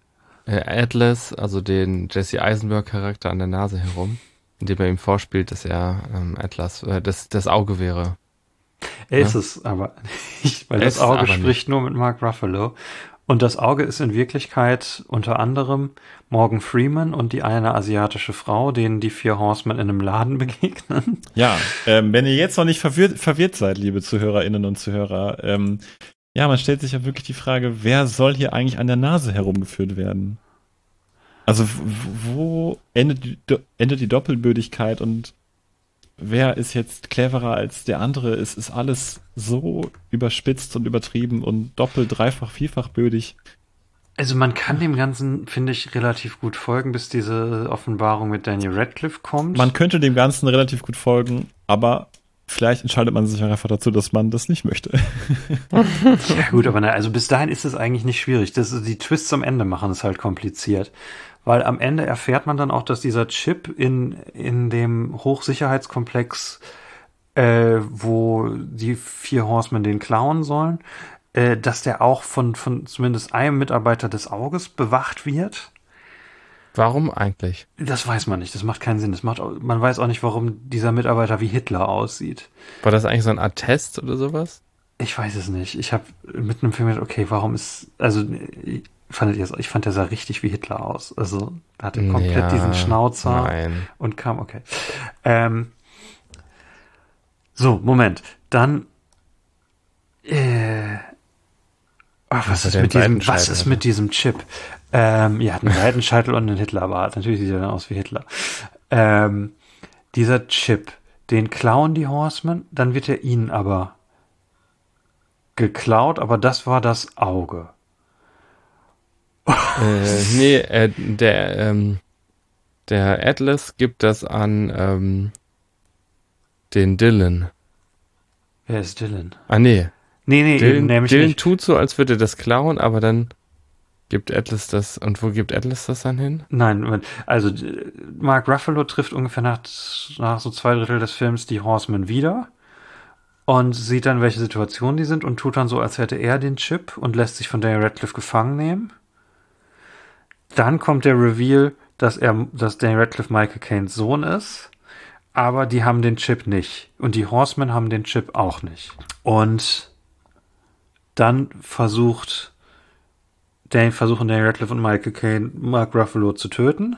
Atlas, also den Jesse Eisenberg-Charakter, an der Nase herum, indem er ihm vorspielt, dass er Atlas, das Auge wäre. Er ist es aber nicht, weil das Auge spricht nur mit Mark Ruffalo. Und das Auge ist in Wirklichkeit unter anderem Morgan Freeman und die eine asiatische Frau, denen die vier Horsemen in einem Laden begegnen. Ja, wenn ihr jetzt noch nicht verwirrt seid, liebe ZuhörerInnen und Zuhörer, man stellt sich ja wirklich die Frage, wer soll hier eigentlich an der Nase herumgeführt werden? Also wo endet die Doppelbödigkeit und wer ist jetzt cleverer als der andere? Es ist alles so überspitzt und übertrieben und doppelt, dreifach, vierfach bödig. Also man kann dem Ganzen, finde ich, relativ gut folgen, bis diese Offenbarung mit Daniel Radcliffe kommt. Man könnte dem Ganzen relativ gut folgen, aber vielleicht entscheidet man sich einfach dazu, dass man das nicht möchte. Ja gut, aber also bis dahin ist es eigentlich nicht schwierig. Die Twists am Ende machen es halt kompliziert. Weil am Ende erfährt man dann auch, dass dieser Chip in dem Hochsicherheitskomplex, wo die vier Horsemen den klauen sollen, dass der auch von zumindest einem Mitarbeiter des Auges bewacht wird. Warum eigentlich? Das weiß man nicht, das macht keinen Sinn. Man weiß auch nicht, warum dieser Mitarbeiter wie Hitler aussieht. War das eigentlich so eine Art Test oder sowas? Ich weiß es nicht. Ich habe mit einem Film gedacht, okay, ich fand, der sah richtig wie Hitler aus. Also, er hatte komplett diesen Schnauzer und kam, okay. So, Moment. Dann, was ist mit diesem Chip? Hat einen Seitenscheitel und einen Hitlerbart. Natürlich sieht er dann aus wie Hitler. Dieser Chip, den klauen die Horsemen, dann wird er ihnen aber geklaut, aber das war das Auge. Der Atlas gibt das an den Dylan. Wer ist Dylan? Ah, nee. Nee, Dylan tut so, als würde das klauen, aber dann gibt Atlas das. Und wo gibt Atlas das dann hin? Nein, also Mark Ruffalo trifft ungefähr nach so 2/3 des Films die Horsemen wieder und sieht dann, welche Situation die sind und tut dann so, als hätte er den Chip und lässt sich von Daniel Radcliffe gefangen nehmen. Dann kommt der Reveal, dass Daniel Radcliffe Michael Caine's Sohn ist, aber die haben den Chip nicht. Und die Horsemen haben den Chip auch nicht. Und dann versuchen Daniel Radcliffe und Michael Caine Mark Ruffalo zu töten.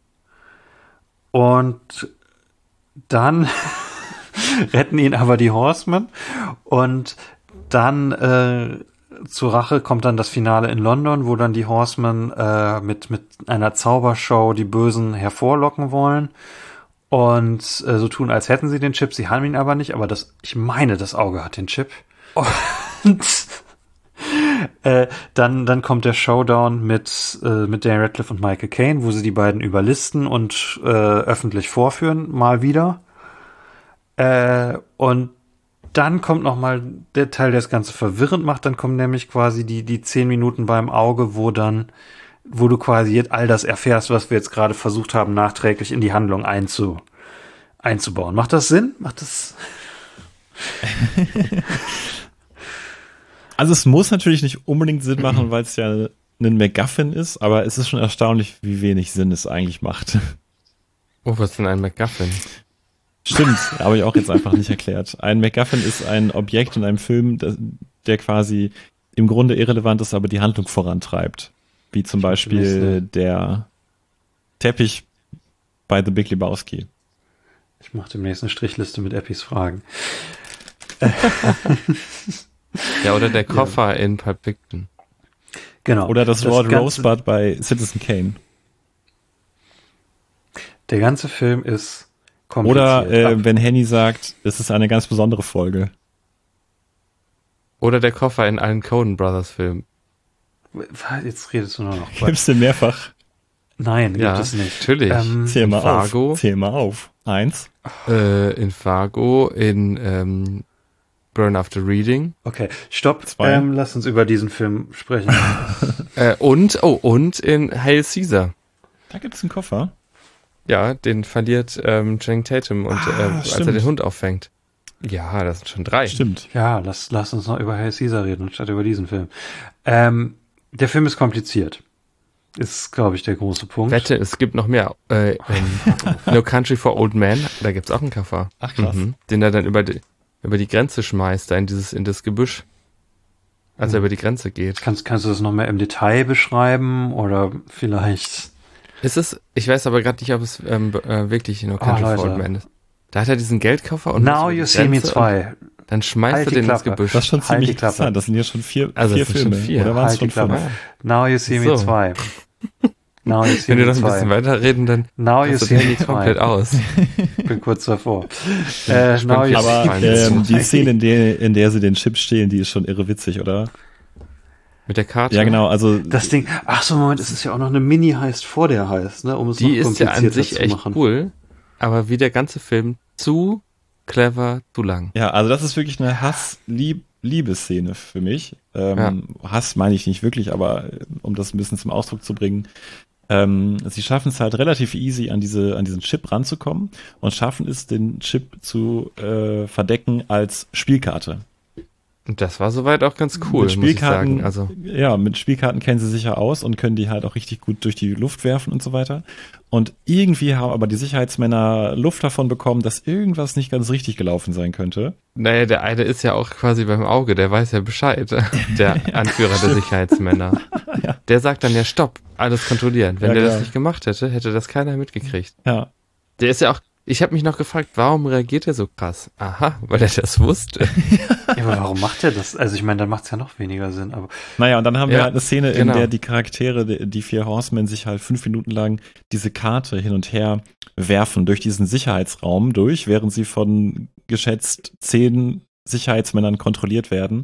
Und dann retten ihn aber die Horsemen. Und dann zur Rache kommt dann das Finale in London, wo dann die Horsemen mit einer Zaubershow die Bösen hervorlocken wollen. und so tun, als hätten sie den Chip. Sie haben ihn aber nicht, aber ich meine, das Auge hat den Chip. Und dann kommt der Showdown mit Daniel Radcliffe und Michael Caine, wo sie die beiden überlisten und öffentlich vorführen, mal wieder. Und dann kommt noch mal der Teil, der das Ganze verwirrend macht. Dann kommen nämlich quasi die 10 Minuten beim Auge, wo du quasi jetzt all das erfährst, was wir jetzt gerade versucht haben, nachträglich in die Handlung einzubauen. Macht das Sinn? Also es muss natürlich nicht unbedingt Sinn machen, weil es ja ein MacGuffin ist, aber es ist schon erstaunlich, wie wenig Sinn es eigentlich macht. Oh, was ist denn ein MacGuffin? Stimmt, habe ich auch jetzt einfach nicht erklärt. Ein MacGuffin ist ein Objekt in einem Film, der quasi im Grunde irrelevant ist, aber die Handlung vorantreibt. Wie zum Beispiel der Teppich bei The Big Lebowski. Ich mache demnächst eine Strichliste mit Eppis Fragen. Ja, oder der Koffer in Pulp Fiction. Genau. Oder das Wort Rosebud bei Citizen Kane. Der ganze Film ist kompliziert. Oder wenn Henny sagt, es ist eine ganz besondere Folge. Oder der Koffer in allen Coen Brothers Filmen. Jetzt redest du nur noch. Gibt's den mehrfach? Nein, Ja, gibt es nicht. Natürlich. Zähl mal Fargo. auf. Zähl mal auf. 1. In Fargo, in Burn After Reading. Okay, stopp. 2. Lass uns über diesen Film sprechen. Und in Hail Caesar. Da gibt's einen Koffer. Ja, den verliert Channing Tatum und als er stimmt. den Hund auffängt. Ja, das sind schon 3. Stimmt. Ja, lass uns noch über Hail Caesar reden, statt über diesen Film. Der Film ist kompliziert. Ist, glaube ich, der große Punkt. Wette, es gibt noch mehr. No Country for Old Men, da gibt's auch einen Koffer. Ach, krass. Den er dann über die Grenze schmeißt, da in das Gebüsch. Als er über die Grenze geht. Kannst du das noch mehr im Detail beschreiben oder vielleicht? Ich weiß aber gerade nicht, ob es wirklich No Country for Leute. Old Men ist. Da hat er diesen Geldkoffer und Now muss über You die See Me Grenze 2. und Dann schmeißt Halt er die den ins Klappe. Gebüsch. Das ist schon Halt ziemlich die Klappe. interessant. Das sind ja schon vier Also, das sind Filme. schon 4. Oder waren es Halt schon die Klappe. 5? Now You See Me So. 2. Now You See Wenn Me du noch ein bisschen 2. weiterreden, dann Now You hast du See den Me Handy komplett 2. aus. Ich bin kurz davor. Now You Aber See Me 2. die Szene, in der sie den Chip stehlen, die ist schon irre witzig, oder? Mit der Karte. Ja, genau. Also Das Ding, ach so, Moment, es ist ja auch noch eine Mini-Heist vor der Heist, ne, um es Die noch ist ja an komplizierter sich zu echt machen. cool, aber wie der ganze Film zu clever, zu lang. ja, also das ist wirklich eine Hass-Liebesszene für mich. Ja. Hass meine ich nicht wirklich, aber um das ein bisschen zum Ausdruck zu bringen. Sie schaffen es halt relativ easy, an diesen Chip ranzukommen und schaffen es, den Chip zu verdecken als Spielkarte. Und das war soweit auch ganz cool, Mit muss ich Spielkarten, sagen. Also, ja, mit Spielkarten kennen sie sich ja aus und können die halt auch richtig gut durch die Luft werfen und so weiter. Und irgendwie haben aber die Sicherheitsmänner Luft davon bekommen, dass irgendwas nicht ganz richtig gelaufen sein könnte. naja, der eine ist ja auch quasi beim Auge, der weiß ja Bescheid. Der Anführer der Sicherheitsmänner. Ja. Der sagt dann ja, stopp, alles kontrollieren. Wenn Ja, der klar. das nicht gemacht hätte, hätte das keiner mitgekriegt. Ja, Der ist ja auch, ich habe mich noch gefragt, warum reagiert er so krass? Aha, weil er das wusste. Ja, aber warum macht er das? Also ich meine, dann macht es ja noch weniger Sinn, aber naja, und dann haben wir Ja, halt eine Szene, genau. in der die Charaktere, die 4 Horsemen, sich halt 5 Minuten lang diese Karte hin und her werfen durch diesen Sicherheitsraum durch, während sie von geschätzt 10 Sicherheitsmännern kontrolliert werden.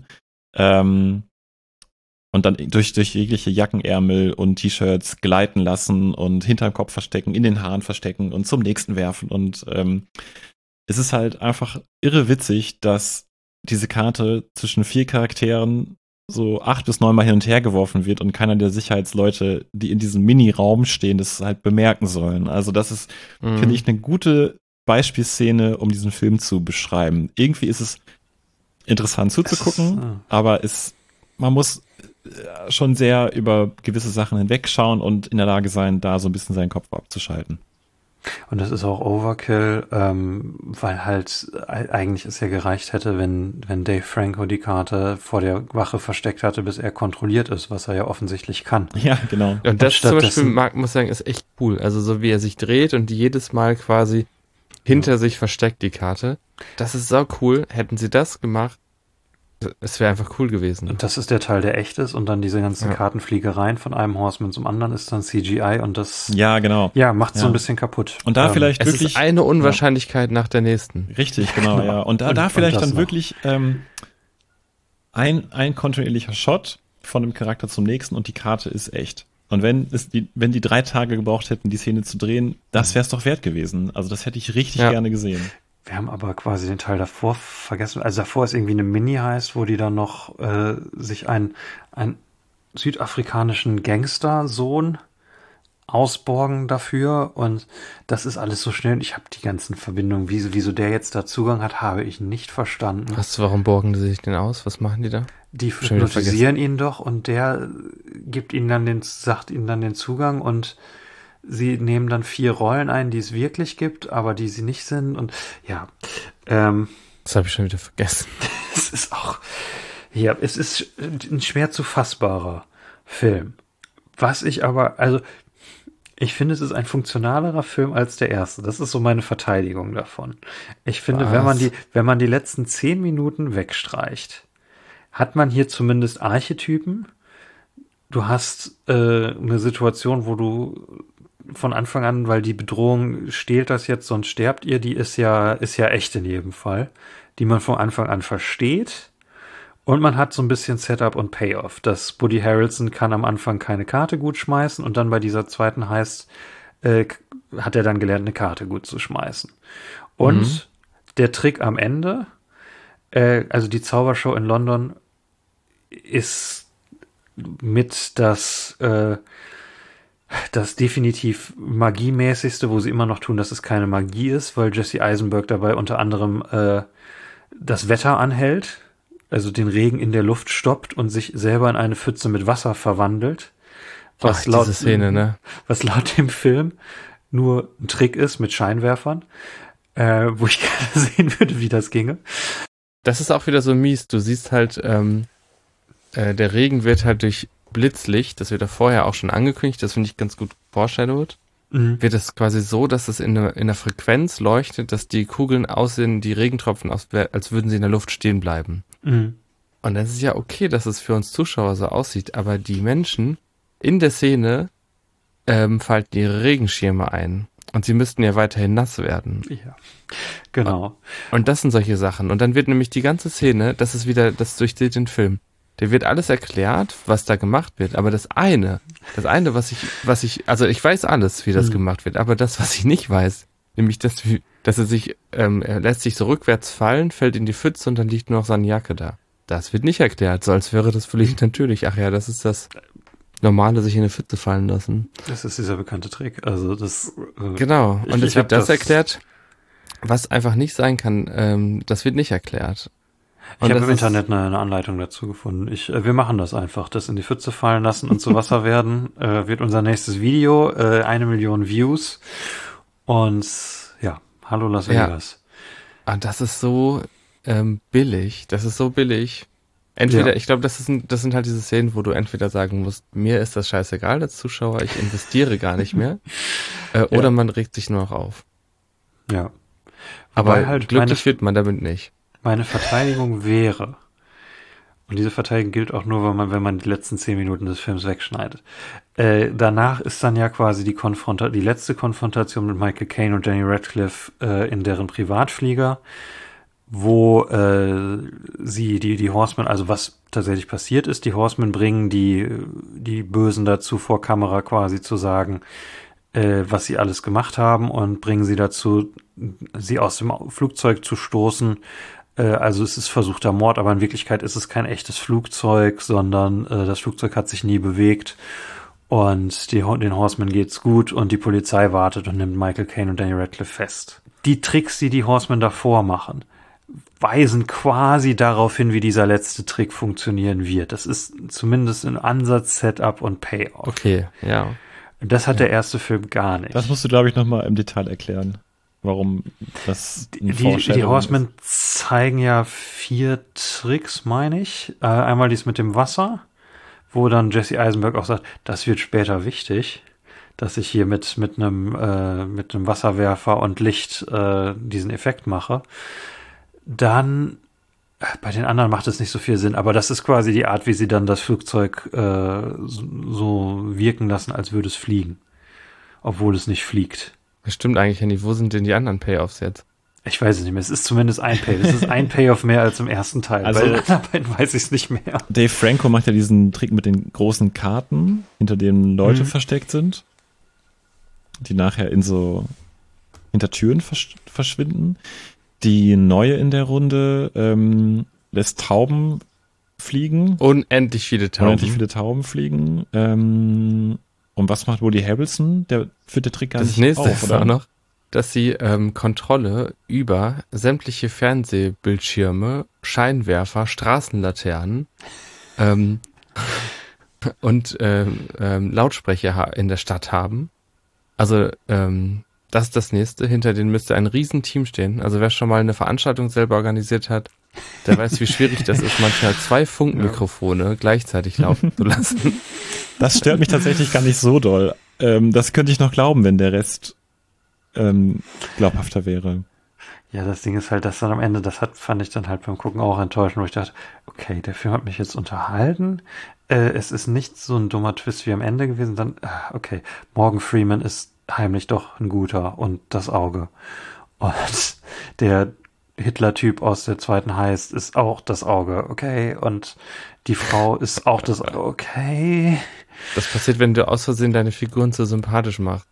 Und dann durch jegliche Jackenärmel und T-Shirts gleiten lassen und hinterm Kopf verstecken, in den Haaren verstecken und zum nächsten werfen. Und es ist halt einfach irre witzig, dass diese Karte zwischen 4 Charakteren so 8 bis 9 Mal hin und her geworfen wird und keiner der Sicherheitsleute, die in diesem Mini-Raum stehen, das halt bemerken sollen. Also das ist, finde ich, eine gute Beispielszene, um diesen Film zu beschreiben. Irgendwie ist es interessant zuzugucken, aber man muss schon sehr über gewisse Sachen hinwegschauen und in der Lage sein, da so ein bisschen seinen Kopf abzuschalten. und das ist auch Overkill, weil halt eigentlich es ja gereicht hätte, wenn Dave Franco die Karte vor der Wache versteckt hatte, bis er kontrolliert ist, was er ja offensichtlich kann. Ja, genau. Und das zum Beispiel, stattdessen- muss ich sagen, ist echt cool. Also so wie er sich dreht und die jedes Mal quasi hinter sich versteckt, die Karte. Das ist sau cool. Hätten sie das gemacht, Es wäre einfach cool gewesen. Und das ist der Teil, der echt ist und dann diese ganzen Ja. Kartenfliegereien von einem Horseman zum anderen ist dann CGI und das Ja, genau. macht so Ja. ein bisschen kaputt. Und da vielleicht Es wirklich. ist eine Unwahrscheinlichkeit nach der nächsten. Richtig, genau, ja. Und da Und vielleicht das dann noch. wirklich ein kontinuierlicher Shot von dem Charakter zum nächsten und die Karte ist echt. Und wenn die 3 Tage gebraucht hätten, die Szene zu drehen, das wäre es doch wert gewesen. Also das hätte ich richtig gerne gesehen. Wir haben aber quasi den Teil davor vergessen. Also davor ist irgendwie eine Mini-Heist, wo die dann noch sich einen südafrikanischen Gangster-Sohn ausborgen dafür und das ist alles so schnell. Ich habe die ganzen Verbindungen, wieso der jetzt da Zugang hat, habe ich nicht verstanden. Warum borgen die sich denn aus? Was machen die da? Die Schon wieder hypnotisieren ihn doch und der sagt ihnen dann den Zugang und sie nehmen dann 4 Rollen ein, die es wirklich gibt, aber die sie nicht sind und ja, Das habe ich schon wieder vergessen. es ist auch, ja, es ist ein schwer zu fassbarer Film. Was ich aber, also, ich finde, es ist ein funktionalerer Film als der erste. Das ist so meine Verteidigung davon. Ich finde, wenn man die letzten 10 Minuten wegstreicht, hat man hier zumindest Archetypen. Du hast eine Situation, wo du von Anfang an, weil die Bedrohung stehlt das jetzt, sonst sterbt ihr, die ist ja echt in jedem Fall, die man von Anfang an versteht. Und man hat so ein bisschen Setup und Payoff. Dass Woody Harrelson kann am Anfang keine Karte gut schmeißen und dann bei dieser zweiten Heist hat er dann gelernt, eine Karte gut zu schmeißen. Und der Trick am Ende, also die Zaubershow in London ist mit das definitiv magiemäßigste, wo sie immer noch tun, dass es keine Magie ist, weil Jesse Eisenberg dabei unter anderem das Wetter anhält, also den Regen in der Luft stoppt und sich selber in eine Pfütze mit Wasser verwandelt. Was diese Szene, ne? Was laut dem Film nur ein Trick ist mit Scheinwerfern, wo ich gerne sehen würde, wie das ginge. Das ist auch wieder so mies. Du siehst halt, der Regen wird halt durch Blitzlicht, das wird ja vorher auch schon angekündigt, das finde ich ganz gut foreshadowed, wird es quasi so, dass es in der Frequenz leuchtet, dass die Kugeln aussehen, die Regentropfen, als würden sie in der Luft stehen bleiben. Und das ist ja okay, dass es für uns Zuschauer so aussieht, aber die Menschen in der Szene falten ihre Regenschirme ein. Und sie müssten ja weiterhin nass werden. Ja, genau. Und das sind solche Sachen. Und dann wird nämlich die ganze Szene, das durchzieht den Film. Der wird alles erklärt, was da gemacht wird. Aber das eine, was ich, also ich weiß alles, wie das gemacht wird, aber das, was ich nicht weiß, nämlich, dass er lässt sich so rückwärts fallen, fällt in die Pfütze und dann liegt nur noch seine Jacke da. Das wird nicht erklärt, so als wäre das völlig natürlich. Ach ja, das ist das Normale, sich in eine Pfütze fallen lassen. Das ist dieser bekannte Trick. Also das. Genau. Und es ich wird hab das erklärt, was einfach nicht sein kann. Das wird nicht erklärt. Und ich habe das im Internet eine Anleitung dazu gefunden. Wir machen das einfach. Das in die Pfütze fallen lassen und zu Wasser werden, wird unser nächstes Video. 1 Million Views. Und ja, hallo Las Vegas. Und das ist so billig. Das ist so billig. Entweder, Ja. ich glaube, das sind halt diese Szenen, wo du entweder sagen musst, mir ist das scheißegal als Zuschauer, ich investiere gar nicht mehr. Oder man regt sich nur noch auf. Ja. Aber Wobei halt glücklich wird man damit nicht. meine Verteidigung wäre, und diese Verteidigung gilt auch nur, wenn man die letzten 10 Minuten des Films wegschneidet. Danach ist dann ja quasi die letzte Konfrontation mit Michael Caine und Danny Radcliffe in deren Privatflieger, wo die Horsemen, also was tatsächlich passiert ist, die Horsemen bringen die Bösen dazu, vor Kamera quasi zu sagen, was sie alles gemacht haben und bringen sie dazu, sie aus dem Flugzeug zu stoßen. Also es ist versuchter Mord, aber in Wirklichkeit ist es kein echtes Flugzeug, sondern das Flugzeug hat sich nie bewegt und den Horsemen geht's gut und die Polizei wartet und nimmt Michael Caine und Danny Radcliffe fest. Die Tricks, die Horsemen davor machen, weisen quasi darauf hin, wie dieser letzte Trick funktionieren wird. Das ist zumindest ein Ansatz, Setup und Payoff. Okay, ja. Das hat der erste Film gar nicht. Das musst du, glaube ich, nochmal im Detail erklären, warum das ein Die Foreshadowing Horsemen zeigen ja 4 Tricks, meine ich. Einmal dies mit dem Wasser, wo dann Jesse Eisenberg auch sagt, das wird später wichtig, dass ich hier mit einem Wasserwerfer und Licht diesen Effekt mache. Dann Bei den anderen macht es nicht so viel Sinn, aber das ist quasi die Art, wie sie dann das Flugzeug so wirken lassen, als würde es fliegen. Obwohl es nicht fliegt. Das stimmt eigentlich, Handy. Wo sind denn die anderen Payoffs jetzt? Ich weiß es nicht mehr. Es ist zumindest ein Payoff. Es ist ein Payoff mehr als im ersten Teil. Also, bei den anderen beiden weiß ich es nicht mehr. Dave Franco macht ja diesen Trick mit den großen Karten, hinter denen Leute versteckt sind, die nachher hinter Türen verschwinden. Die neue in der Runde lässt Tauben fliegen. Unendlich viele Tauben. Fliegen. Und was macht Woody Harrelson? Der führt der Trick gar Das nicht nächste auf, ist oder? auch noch, dass sie Kontrolle über sämtliche Fernsehbildschirme, Scheinwerfer, Straßenlaternen und Lautsprecher in der Stadt haben. Also das ist das nächste. Hinter denen müsste ein Riesenteam stehen. Also wer schon mal eine Veranstaltung selber organisiert hat, der weiß, wie schwierig das ist, manchmal 2 Funkmikrofone gleichzeitig laufen zu lassen. Das stört mich tatsächlich gar nicht so doll. Das könnte ich noch glauben, wenn der Rest glaubhafter wäre. Ja, das Ding ist halt, dass dann am Ende, fand ich dann halt beim Gucken auch enttäuschend, wo ich dachte, okay, der Film hat mich jetzt unterhalten. Es ist nicht so ein dummer Twist wie am Ende gewesen. Dann, okay, Morgan Freeman ist heimlich doch ein guter und das Auge. Und der Hitler-Typ aus der zweiten Heist ist auch das Auge, okay. Und die Frau ist auch das Auge, okay. Das passiert, wenn du aus Versehen deine Figuren zu sympathisch machst.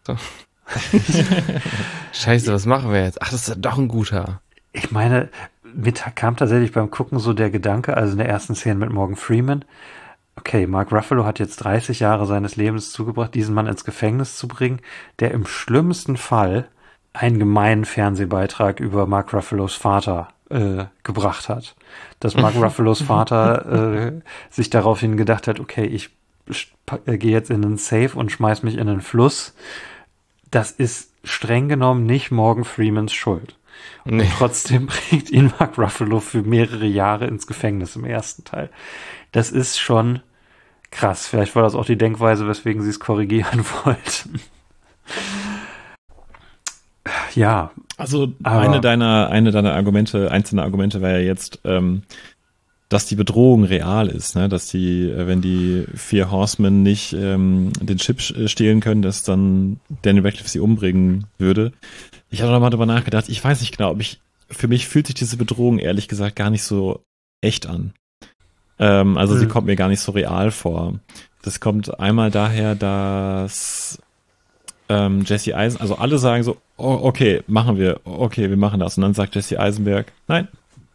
Scheiße, was machen wir jetzt? Ach, das ist doch ein guter. Ich meine, mir kam tatsächlich beim Gucken so der Gedanke, also in der ersten Szene mit Morgan Freeman, okay, Mark Ruffalo hat jetzt 30 Jahre seines Lebens zugebracht, diesen Mann ins Gefängnis zu bringen, der im schlimmsten Fall einen gemeinen Fernsehbeitrag über Mark Ruffalos Vater gebracht hat. Dass Mark Ruffalos Vater sich daraufhin gedacht hat, okay, ich gehe jetzt in einen Safe und schmeiß mich in den Fluss. Das ist streng genommen nicht Morgan Freemans Schuld. Und trotzdem bringt ihn Mark Ruffalo für mehrere Jahre ins Gefängnis im ersten Teil. Das ist schon krass. Vielleicht war das auch die Denkweise, weswegen sie es korrigieren wollten. Ja. Also eine deiner Argumente, einzelne Argumente wäre ja jetzt, dass die Bedrohung real ist, ne? Dass wenn die 4 Horsemen nicht den Chip stehlen können, dass dann Daniel Radcliffe sie umbringen würde. Ich habe noch mal drüber nachgedacht, ich weiß nicht genau, für mich fühlt sich diese Bedrohung ehrlich gesagt gar nicht so echt an. Sie kommt mir gar nicht so real vor. Das kommt einmal daher, dass Jesse Eisenberg, also alle sagen so, oh, okay, wir machen das. Und dann sagt Jesse Eisenberg, nein,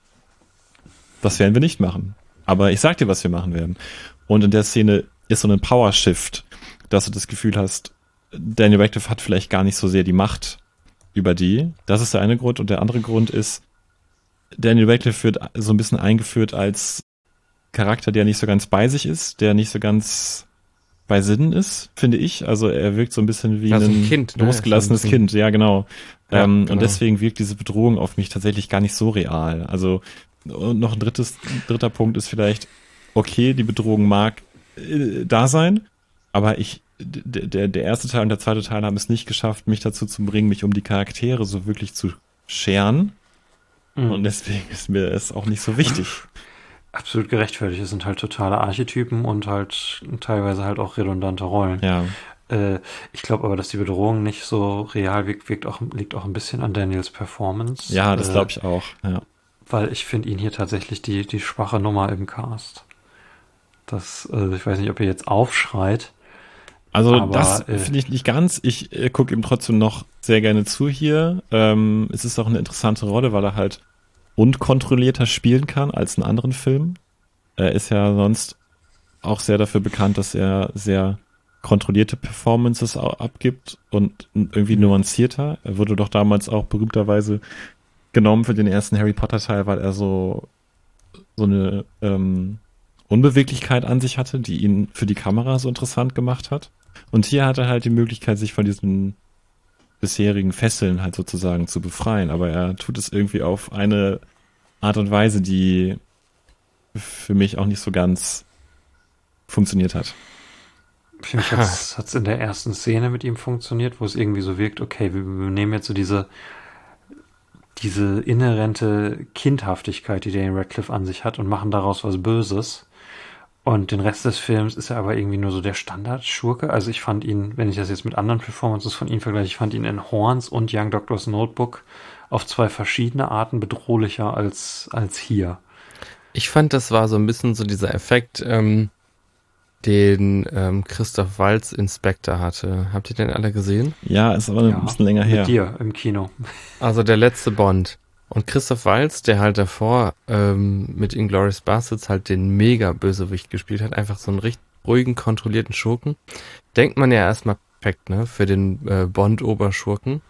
das werden wir nicht machen. Aber ich sag dir, was wir machen werden. Und in der Szene ist so ein Power-Shift, dass du das Gefühl hast, Daniel Radcliffe hat vielleicht gar nicht so sehr die Macht über die. Das ist der eine Grund. Und der andere Grund ist, Daniel Radcliffe wird so ein bisschen eingeführt als Charakter, der nicht so ganz bei sich ist, der nicht so ganz bei Sinnen ist, finde ich. Also er wirkt so ein bisschen wie ein Kind, losgelassenes Kind. Ja, genau. Ja, genau. Und deswegen wirkt diese Bedrohung auf mich tatsächlich gar nicht so real. Also und noch ein dritter Punkt ist vielleicht, okay, die Bedrohung mag da sein, aber der erste Teil und der zweite Teil haben es nicht geschafft, mich dazu zu bringen, mich um die Charaktere so wirklich zu scheren. Und deswegen ist mir es auch nicht so wichtig. Absolut gerechtfertigt. Es sind halt totale Archetypen und halt teilweise halt auch redundante Rollen. Ja. Ich glaube aber, dass die Bedrohung nicht so real wirkt, liegt auch ein bisschen an Daniels Performance. Ja, das glaube ich auch. Ja. Weil ich finde ihn hier tatsächlich die schwache Nummer im Cast. Ich weiß nicht, ob ihr jetzt aufschreit. Also das finde ich nicht ganz. Ich gucke ihm trotzdem noch sehr gerne zu hier. Es ist auch eine interessante Rolle, weil er halt unkontrollierter spielen kann als in anderen Filmen. Er ist ja sonst auch sehr dafür bekannt, dass er sehr kontrollierte Performances abgibt und irgendwie nuancierter. Er wurde doch damals auch berühmterweise genommen für den ersten Harry Potter Teil, weil er so eine Unbeweglichkeit an sich hatte, die ihn für die Kamera so interessant gemacht hat. Und hier hat er halt die Möglichkeit, sich von diesen bisherigen Fesseln halt sozusagen zu befreien. Aber er tut es irgendwie auf eine Art und Weise, die für mich auch nicht so ganz funktioniert hat. Für mich hat's in der ersten Szene mit ihm funktioniert, wo es irgendwie so wirkt, okay, wir nehmen jetzt so diese diese inhärente Kindhaftigkeit, die Daniel Radcliffe an sich hat und machen daraus was Böses. Und den Rest des Films ist er aber irgendwie nur so der Standard-Schurke. Also ich fand ihn, wenn ich das jetzt mit anderen Performances von ihm vergleiche, ich fand ihn in Horns und Young Doctor's Notebook auf 2 verschiedene Arten bedrohlicher als hier. Ich fand, das war so ein bisschen so dieser Effekt, den Christoph Waltz in Spectre hatte. Habt ihr den alle gesehen? Ja, ist aber ein bisschen länger her. Mit dir im Kino. Also der letzte Bond. Und Christoph Waltz, der halt davor mit Inglourious Basterds halt den Mega-Bösewicht gespielt hat, einfach so einen richtig ruhigen, kontrollierten Schurken. Denkt man ja erstmal perfekt, ne, für den Bond-Oberschurken.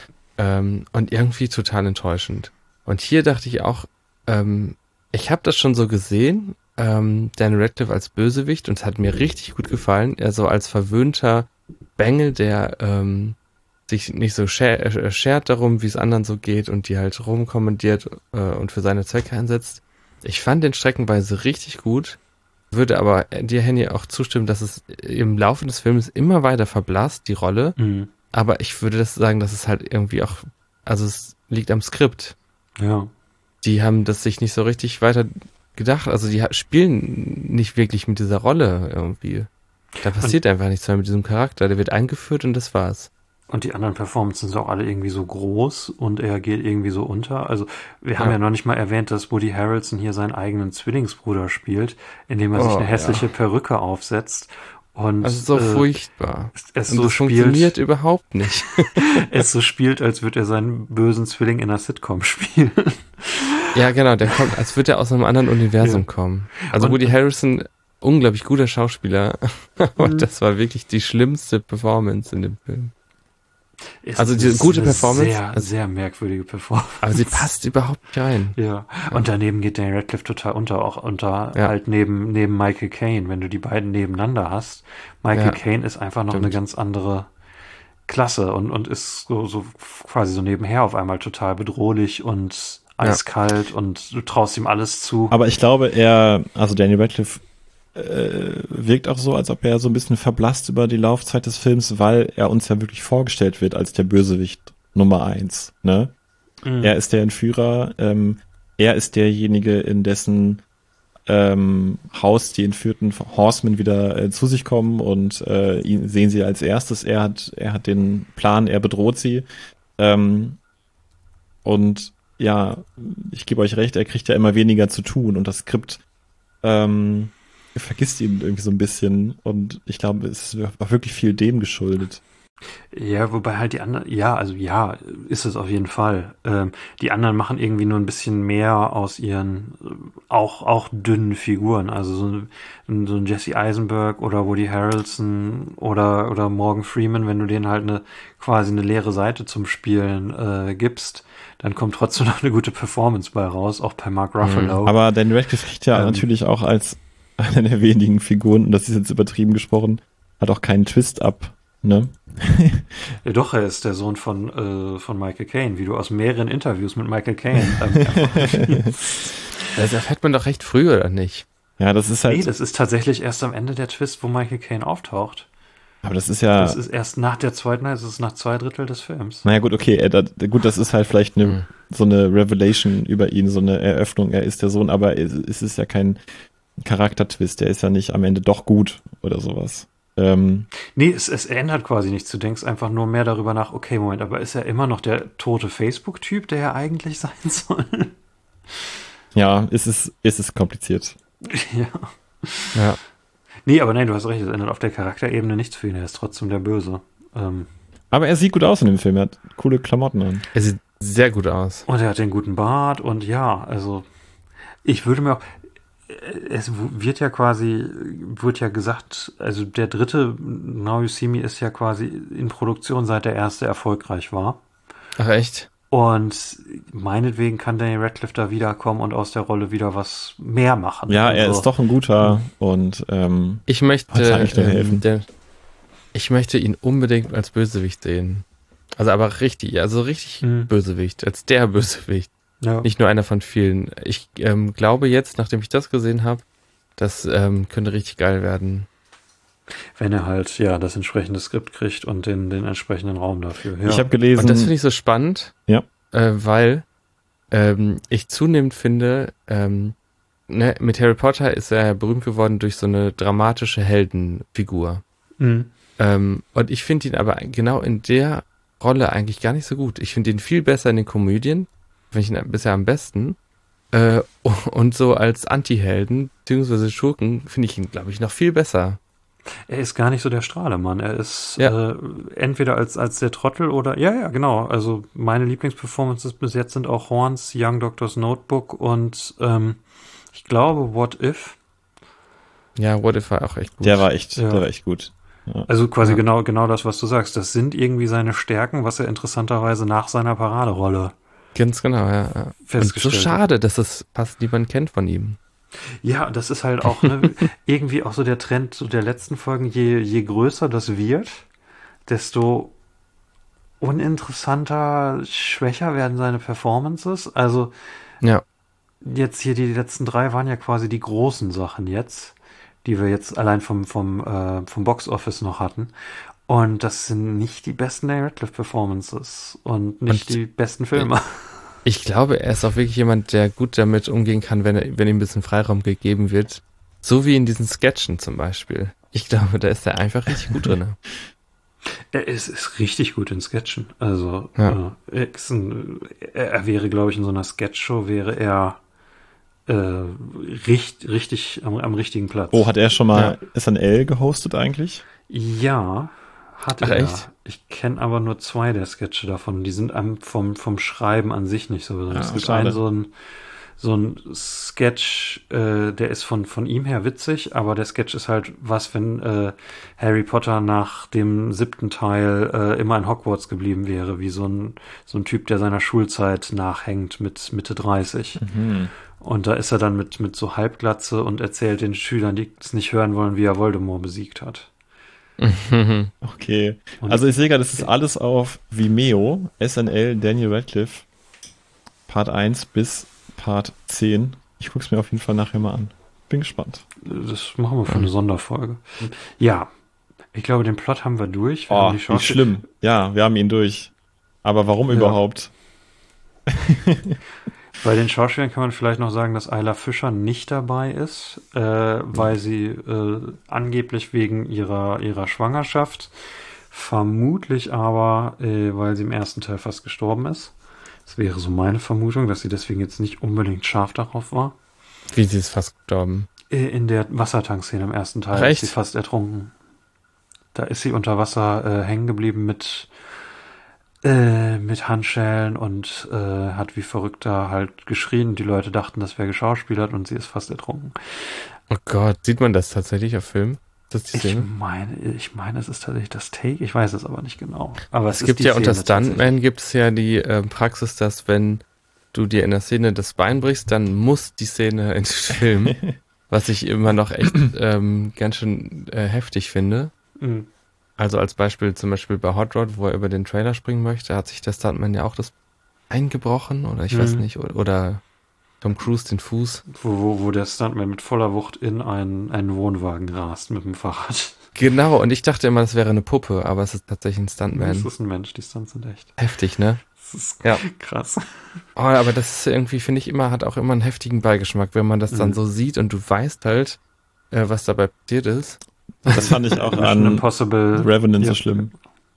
Und irgendwie total enttäuschend. Und hier dachte ich auch, ich habe das schon so gesehen, Daniel Radcliffe als Bösewicht, und es hat mir richtig gut gefallen. Er so als verwöhnter Bengel, der sich nicht so schert darum, wie es anderen so geht und die halt rumkommandiert und für seine Zwecke einsetzt. Ich fand den streckenweise richtig gut, würde aber dir, Henny, auch zustimmen, dass es im Laufe des Films immer weiter verblasst, die Rolle. Mhm. Aber ich würde das sagen, dass es halt irgendwie auch, also es liegt am Skript. Ja. Die haben das sich nicht so richtig weiter gedacht, also die spielen nicht wirklich mit dieser Rolle irgendwie. Da passiert einfach nichts mehr mit diesem Charakter, der wird eingeführt und das war's. Und die anderen Performances sind auch alle irgendwie so groß und er geht irgendwie so unter. Also wir haben ja noch nicht mal erwähnt, dass Woody Harrelson hier seinen eigenen Zwillingsbruder spielt, indem er sich eine hässliche Perücke aufsetzt. Und also so furchtbar. Es und so das spielt, funktioniert überhaupt nicht. es so spielt, als würde er seinen bösen Zwilling in einer Sitcom spielen. Ja, genau, der kommt, als würde er aus einem anderen Universum kommen. Also Woody Harrelson, unglaublich guter Schauspieler, aber das war wirklich die schlimmste Performance in dem Film. Also diese gute Performance. Sehr, sehr merkwürdige Performance. Aber sie passt überhaupt nicht rein. Ja. Und daneben geht Daniel Radcliffe total unter, auch halt neben Michael Caine. Wenn du die beiden nebeneinander hast, Michael Caine ist einfach noch eine ganz andere Klasse und ist so quasi so nebenher auf einmal total bedrohlich und eiskalt und du traust ihm alles zu. Aber ich glaube, Daniel Radcliffe wirkt auch so, als ob er so ein bisschen verblasst über die Laufzeit des Films, weil er uns ja wirklich vorgestellt wird als der Bösewicht Nummer 1, ne? Mhm. Er ist der Entführer, er ist derjenige, in dessen Haus die entführten Horsemen wieder zu sich kommen und ihn sehen sie als erstes. Er hat den Plan, er bedroht sie. Und ja, ich gebe euch recht, er kriegt ja immer weniger zu tun und das Skript vergisst ihn irgendwie so ein bisschen und ich glaube, es war wirklich viel dem geschuldet. Ja, wobei halt die anderen, ist es auf jeden Fall. Die anderen machen irgendwie nur ein bisschen mehr aus ihren auch dünnen Figuren. Also so ein Jesse Eisenberg oder Woody Harrelson oder Morgan Freeman, wenn du denen halt quasi eine leere Seite zum Spielen gibst, dann kommt trotzdem noch eine gute Performance bei raus, auch bei Mark Ruffalo. Aber Daniel Radcliffe kriegt ja natürlich auch als einer der wenigen Figuren, und das ist jetzt übertrieben gesprochen, hat auch keinen Twist ab, ne? Ja, doch, er ist der Sohn von Michael Caine, wie du aus mehreren Interviews mit Michael Caine Das erfährt man doch recht früh, oder nicht? Ja, das ist halt... Nee, das ist tatsächlich erst am Ende der Twist, wo Michael Caine auftaucht. Aber das ist ja... Das ist erst nach der zweiten, also es ist nach 2/3 des Films. Naja, gut, okay, das ist halt vielleicht so eine Revelation über ihn, so eine Eröffnung, er ist der Sohn, aber es ist ja kein Charaktertwist, der ist ja nicht am Ende doch gut oder sowas. Nee, es ändert quasi nichts. Du denkst einfach nur mehr darüber nach, okay, Moment, aber ist er immer noch der tote Facebook-Typ, der er eigentlich sein soll? Ja, es ist kompliziert. Ja. Nee, aber nein, du hast recht, es ändert auf der Charakterebene nichts für ihn, er ist trotzdem der Böse. Aber er sieht gut aus in dem Film, er hat coole Klamotten an. Er sieht sehr gut aus. Und er hat den guten Bart und ja, also ich würde mir auch, es wird ja gesagt, also der dritte Now You See Me ist ja quasi in Produktion, seit der erste erfolgreich war. Ach echt? Und meinetwegen kann Daniel Radcliffe da wiederkommen und aus der Rolle wieder was mehr machen. Ja, er ist doch ein guter und ich möchte helfen. Ich möchte ihn unbedingt als Bösewicht sehen. Also aber richtig Bösewicht, als der Bösewicht. Ja. Nicht nur einer von vielen. Ich glaube jetzt, nachdem ich das gesehen habe, das könnte richtig geil werden. Wenn er halt, das entsprechende Skript kriegt und den entsprechenden Raum dafür. Ja. Ich habe gelesen. Und das finde ich so spannend, weil ich zunehmend finde, mit Harry Potter ist er berühmt geworden durch so eine dramatische Heldenfigur. Mhm. Und ich finde ihn aber genau in der Rolle eigentlich gar nicht so gut. Ich finde ihn viel besser in den Komödien, finde ich ihn bisher am besten. Und so als Anti-Helden, beziehungsweise Schurken, finde ich ihn, glaube ich, noch viel besser. Er ist gar nicht so der Strahlemann. Er ist Ja. entweder als der Trottel oder, ja, genau. Also meine Lieblingsperformances bis jetzt sind auch Horns Young Doctor's Notebook und ich glaube What If. Ja, What If war auch echt gut. Der war echt gut. Also quasi Ja. genau das, was du sagst. Das sind irgendwie seine Stärken, was er interessanterweise nach seiner Paraderolle Ganz genau, ja. Und so festgestellt hat. schade, dass es fast niemand kennt von ihm. Ja, das ist halt auch irgendwie auch so der Trend so der letzten Folgen. Je größer das wird, desto uninteressanter, schwächer werden seine Performances. Also Ja. jetzt hier die letzten 3 waren ja quasi die großen Sachen jetzt, die wir jetzt allein vom Box-Office noch hatten. Und das sind nicht die besten Daniel Radcliffe-Performances und nicht Und die besten Filme. ich glaube, er ist auch wirklich jemand, der gut damit umgehen kann, wenn ihm ein bisschen Freiraum gegeben wird. So wie in diesen Sketchen zum Beispiel. Ich glaube, da ist er einfach richtig gut drin. Er ist richtig gut in Sketchen. Also Ja. er wäre, glaube ich, in so einer Sketchshow wäre er richtig am richtigen Platz. Oh, hat er schon mal SNL gehostet eigentlich? Ja, hatte Ach, er. echt? Ich kenne aber nur 2 der Sketche davon. Die sind vom Schreiben an sich nicht so besonders. Ja, Es gibt schade. einen so ein Sketch, der ist von ihm her witzig, aber der Sketch ist halt was, wenn Harry Potter nach dem 7. Teil immer in Hogwarts geblieben wäre, wie so ein Typ, der seiner Schulzeit nachhängt mit Mitte 30. Und da ist er dann mit so Halbglatze und erzählt den Schülern, die es nicht hören wollen, wie er Voldemort besiegt hat. Okay. Und Also ich sehe gerade, das ist alles auf Vimeo, SNL, Daniel Radcliffe, Part 1 bis Part 10. Ich gucke es mir auf jeden Fall nachher mal an. Bin gespannt. das machen wir für eine Sonderfolge. Ja, ich glaube, den Plot haben wir durch. Wir Oh, haben die wie Schauspiel- schlimm. Ja, wir haben ihn durch. Aber warum Ja. überhaupt? Bei den Schauspielern kann man vielleicht noch sagen, dass Ayla Fischer nicht dabei ist, weil sie angeblich wegen ihrer Schwangerschaft, vermutlich aber, weil sie im ersten Teil fast gestorben ist. Das wäre so meine Vermutung, dass sie deswegen jetzt nicht unbedingt scharf darauf war. Wie sie ist fast gestorben. In der Wassertankszene im ersten Teil Ach, echt? ist sie fast ertrunken. Da ist sie unter Wasser hängen geblieben mit Handschellen und hat wie Verrückter halt geschrien und die Leute dachten, das wäre geschauspielert und sie ist fast ertrunken. Oh Gott, sieht man das tatsächlich auf Film? Ist das die Ich Szene? meine, es ist tatsächlich das Take, ich weiß es aber nicht genau. Aber Es ist gibt die ja unter Szene Stuntman gibt es ja die Praxis, dass wenn du dir in der Szene das Bein brichst, dann muss die Szene ins Film. Was ich immer noch echt ganz schön heftig finde. tatsächlich. Also als Beispiel zum Beispiel bei Hot Rod, wo er über den Trailer springen möchte, hat sich der Stuntman ja auch das Bein gebrochen oder ich weiß nicht, oder Tom Cruise den Fuß. Wo der Stuntman mit voller Wucht in einen Wohnwagen rast mit dem Fahrrad. Genau, und ich dachte immer, das wäre eine Puppe, aber es ist tatsächlich ein Das Stuntman. ist ein Mensch, die Stunts sind echt. Heftig, ne? Das ist Ja. krass. Oh, aber das ist irgendwie, finde ich immer, hat auch immer einen heftigen Beigeschmack, wenn man das dann so sieht und du weißt halt, was dabei passiert ist. Das fand ich auch Mission an Impossible. Revenant Ja. so schlimm.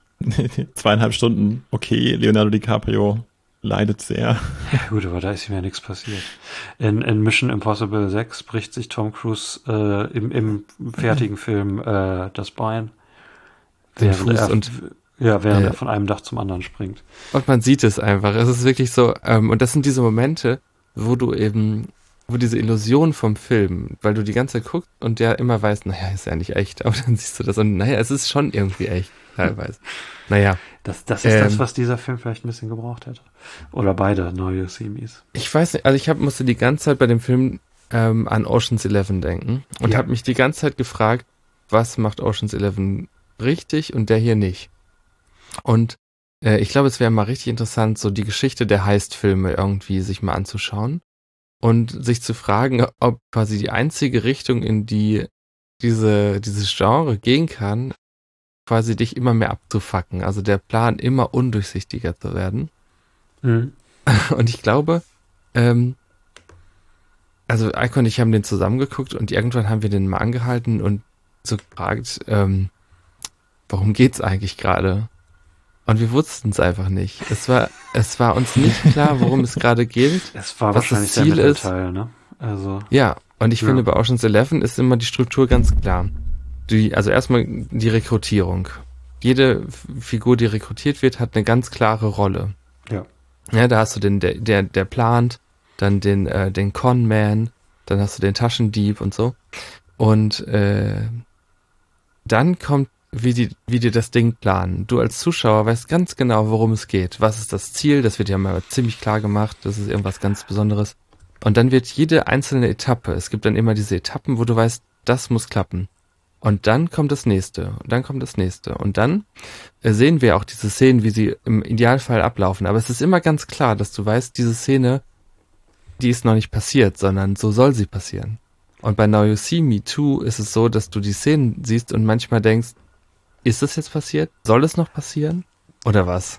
2,5 Stunden. Okay, Leonardo DiCaprio leidet sehr. Ja, gut, aber da ist ihm ja nichts passiert. In Mission Impossible 6 bricht sich Tom Cruise im fertigen Film das Bein. Den Während Fuß er von einem Dach zum anderen springt. Und man sieht es einfach. Es ist wirklich so, und das sind diese Momente, wo diese Illusion vom Film, weil du die ganze Zeit guckst und der immer weißt, naja, ist ja nicht echt, aber dann siehst du das und naja, es ist schon irgendwie echt, teilweise. Naja, Das ist das, was dieser Film vielleicht ein bisschen gebraucht hätte. Oder beide neue Semis. ich weiß nicht, also musste die ganze Zeit bei dem Film an Ocean's 11 denken und Ja. habe mich die ganze Zeit gefragt, was macht Ocean's 11 richtig und der hier nicht. Und ich glaube, es wäre mal richtig interessant, so die Geschichte der Heist-Filme irgendwie sich mal anzuschauen und sich zu fragen, ob quasi die einzige Richtung, in die dieses Genre gehen kann, quasi dich immer mehr abzufacken. Also der Plan immer undurchsichtiger zu werden. Mhm. Und ich glaube, Also Eiko und ich haben den zusammengeguckt und irgendwann haben wir den mal angehalten und so gefragt, warum geht's eigentlich gerade? Und wir wussten es einfach nicht. Es war uns nicht klar, worum es gerade geht. Es war was wahrscheinlich das der Ziel ist. Mittelteil, ne? Also, Ja, und ich Ja. finde, bei Ocean's 11 ist immer die Struktur ganz klar. Also erstmal die Rekrutierung. Jede Figur, die rekrutiert wird, hat eine ganz klare Rolle. ja. Ja, da hast du der plant, dann den Con-Man, dann hast du den Taschendieb und so. Und dann kommt, wie die das Ding planen. Du als Zuschauer weißt ganz genau, worum es geht. Was ist das Ziel? Das wird ja mal ziemlich klar gemacht. Das ist irgendwas ganz Besonderes. Und dann wird jede einzelne Etappe, es gibt dann immer diese Etappen, wo du weißt, das muss klappen. Und dann kommt das nächste. Und dann kommt das nächste. Und dann sehen wir auch diese Szenen, wie sie im Idealfall ablaufen. Aber es ist immer ganz klar, dass du weißt, diese Szene, die ist noch nicht passiert, sondern so soll sie passieren. Und bei Now You See Me Too ist es so, dass du die Szenen siehst und manchmal denkst, ist das jetzt passiert? Soll es noch passieren? Oder was?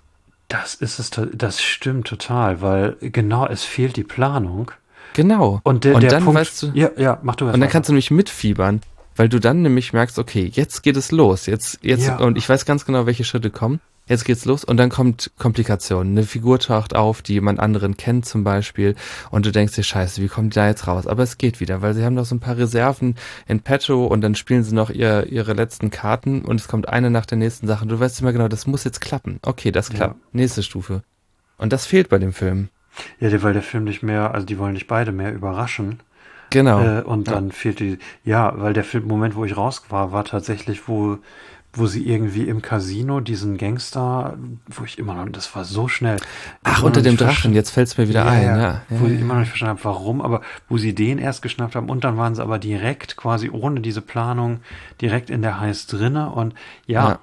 Das stimmt total, weil genau, es fehlt die Planung. Genau. Und der dann Punkt, weißt du, ja, mach du erst und dann weiter. kannst du nämlich mitfiebern, weil du dann nämlich merkst, okay, jetzt geht es los. Jetzt, Ja. und ich weiß ganz genau, welche Schritte kommen. Jetzt geht's los und dann kommt Komplikation. Eine Figur taucht auf, die jemand anderen kennt zum Beispiel und du denkst dir, scheiße, wie kommt die da jetzt raus? Aber es geht wieder, weil sie haben noch so ein paar Reserven in petto und dann spielen sie noch ihre letzten Karten und es kommt eine nach der nächsten Sache. Du weißt immer genau, das muss jetzt klappen. Okay, das klappt. Nächste Stufe. Und das fehlt bei dem Film. Ja, weil der Film nicht mehr, also die wollen nicht beide mehr überraschen. Genau. Und dann fehlt weil der Moment, wo ich raus war tatsächlich, wo sie irgendwie im Casino diesen Gangster, wo ich immer noch, das war so schnell. Ach, unter dem Drachen, jetzt fällt's mir wieder ein, ja. Wo ich immer noch nicht verstanden habe, warum, aber wo sie den erst geschnappt haben und dann waren sie aber direkt quasi ohne diese Planung direkt in der Heiß drinne und ja.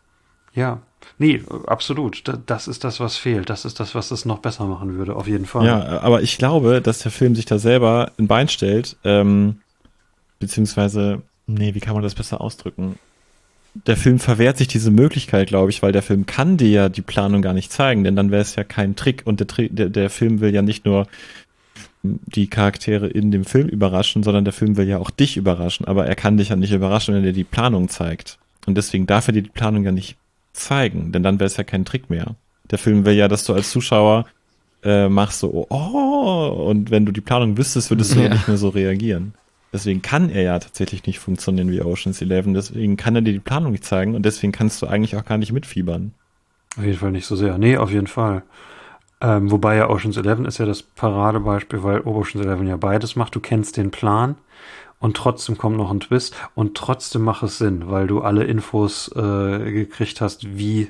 Nee, absolut. Das ist das, was fehlt. Das ist das, was es noch besser machen würde, auf jeden Fall. Ja, aber ich glaube, dass der Film sich da selber ein Bein stellt, beziehungsweise, wie kann man das besser ausdrücken? Der Film verwehrt sich diese Möglichkeit, glaube ich, weil der Film kann dir ja die Planung gar nicht zeigen, denn dann wäre es ja kein Trick und der Film will ja nicht nur die Charaktere in dem Film überraschen, sondern der Film will ja auch dich überraschen, aber er kann dich ja nicht überraschen, wenn er die Planung zeigt. Und deswegen darf er dir die Planung ja nicht zeigen, denn dann wäre es ja kein Trick mehr. Der Film will ja, dass du als Zuschauer machst so, oh, und wenn du die Planung wüsstest, würdest du ja nicht mehr so reagieren. Deswegen kann er ja tatsächlich nicht funktionieren wie Ocean's 11, deswegen kann er dir die Planung nicht zeigen und deswegen kannst du eigentlich auch gar nicht mitfiebern. Auf jeden Fall nicht so sehr. Nee, auf jeden Fall. Wobei ja Ocean's 11 ist ja das Paradebeispiel, weil Ocean's 11 ja beides macht. Du kennst den Plan und trotzdem kommt noch ein Twist und trotzdem macht es Sinn, weil du alle Infos gekriegt hast, wie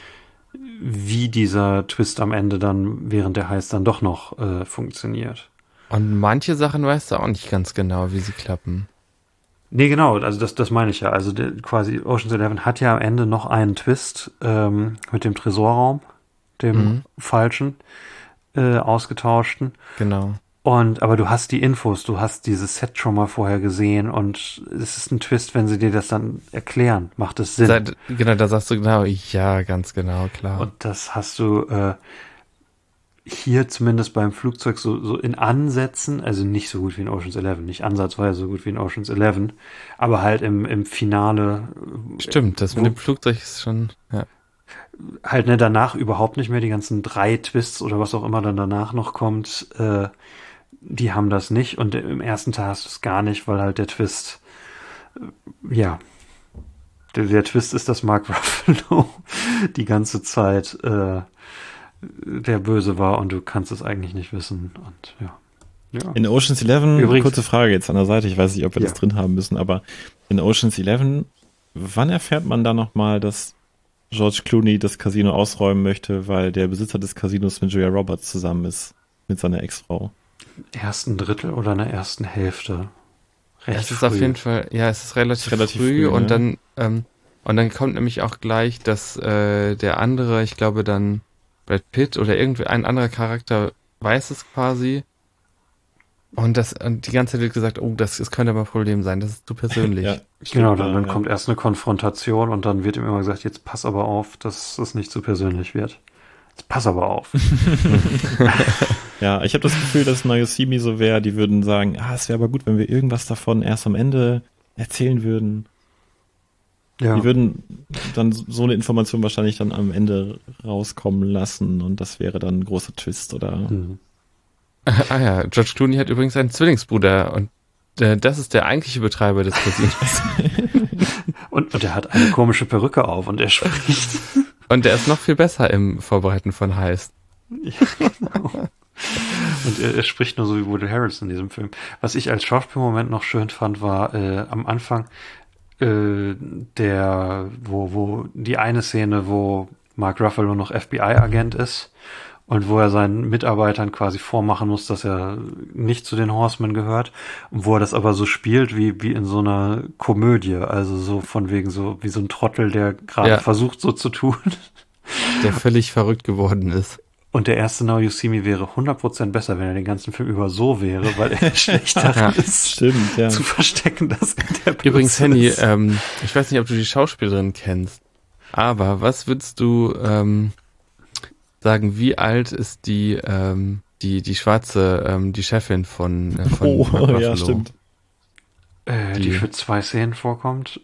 dieser Twist am Ende dann während der Heiß dann doch noch funktioniert. Und manche Sachen weißt du auch nicht ganz genau, wie sie klappen. Nee, genau, also das meine ich ja. Also quasi Ocean's 11 hat ja am Ende noch einen Twist mit dem Tresorraum, dem falschen, ausgetauschten. Genau. Aber du hast die Infos, du hast dieses Set schon mal vorher gesehen und es ist ein Twist, wenn sie dir das dann erklären. Macht es Sinn? Genau, da sagst du genau, ja, ganz genau, klar. Und das hast du hier zumindest beim Flugzeug so in Ansätzen, also nicht so gut wie in Ocean's 11, nicht ansatzweise so gut wie in Ocean's 11, aber halt im Finale. Stimmt, das mit dem Flugzeug ist schon, ja. Halt danach überhaupt nicht mehr, die ganzen 3 Twists oder was auch immer dann danach noch kommt, die haben das nicht und im ersten Teil hast du es gar nicht, weil halt der Twist, der Twist ist, dass Mark Ruffalo die ganze Zeit der Böse war und du kannst es eigentlich nicht wissen und ja. In Ocean's 11, Übrigens, kurze Frage jetzt an der Seite, ich weiß nicht, ob wir das drin haben müssen, aber in Ocean's 11, wann erfährt man da nochmal, dass George Clooney das Casino ausräumen möchte, weil der Besitzer des Casinos mit Julia Roberts zusammen ist, mit seiner Ex-Frau? Ersten Drittel oder in der ersten Hälfte. Es ist auf jeden Fall, ja, es ist relativ früh und ne? dann kommt nämlich auch gleich, dass der andere, ich glaube dann Brad Pitt oder irgendwie ein anderer Charakter weiß es quasi und die ganze Zeit wird gesagt, oh, das könnte aber ein Problem sein, das ist zu persönlich. Ja, Genau, dann kommt erst eine Konfrontation und dann wird ihm immer gesagt, jetzt pass aber auf, dass es nicht zu persönlich wird. Jetzt pass aber auf. Ja, ich habe das Gefühl, dass Nagasimi so wäre, die würden sagen, es wäre aber gut, wenn wir irgendwas davon erst am Ende erzählen würden. Ja. Die würden dann so eine Information wahrscheinlich dann am Ende rauskommen lassen und das wäre dann ein großer Twist oder... Ja, George Clooney hat übrigens einen Zwillingsbruder und das ist der eigentliche Betreiber des Casinos. Und er hat eine komische Perücke auf und er spricht. Und der ist noch viel besser im Vorbereiten von Heist. Ja, genau. Und er spricht nur so wie Woody Harrelson in diesem Film. Was ich als Schauspielmoment noch schön fand, war am Anfang wo die eine Szene, wo Mark Ruffalo noch FBI-Agent ist und wo er seinen Mitarbeitern quasi vormachen muss, dass er nicht zu den Horsemen gehört und wo er das aber so spielt wie in so einer Komödie, also so von wegen so wie so ein Trottel, der gerade versucht so zu tun. Der völlig verrückt geworden ist. Und der erste Now You See Me wäre 100% besser, wenn er den ganzen Film über so wäre, weil er schlecht darin ist, Stimmt, ja. zu verstecken, dass er der Böse Übrigens, Henny, ist. ich weiß nicht, ob du die Schauspielerin kennst, aber was würdest du sagen, wie alt ist die schwarze, die Chefin von Mark Ruffalo? Ja, stimmt. Die für 2 Szenen vorkommt?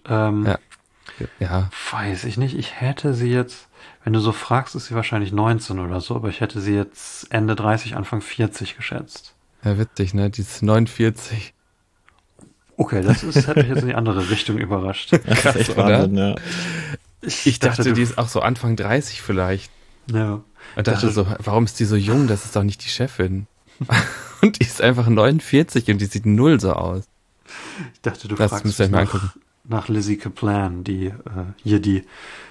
Ja. Weiß ich nicht. Ich hätte sie jetzt, wenn du so fragst, ist sie wahrscheinlich 19 oder so, aber ich hätte sie jetzt Ende 30, Anfang 40 geschätzt. Ja, witzig, ne? Die ist 49. Okay, das hat mich jetzt in die andere Richtung überrascht. Das ist echt Wahnsinn, ja. Ich dachte, die ist auch so Anfang 30 vielleicht. Ja. Und dachte so, warum ist die so jung? Das ist doch nicht die Chefin. Und die ist einfach 49 und die sieht null so aus. Ich dachte, du Das fragst müsst ihr euch mal mich angucken. nach Lizzie Kaplan, die hier die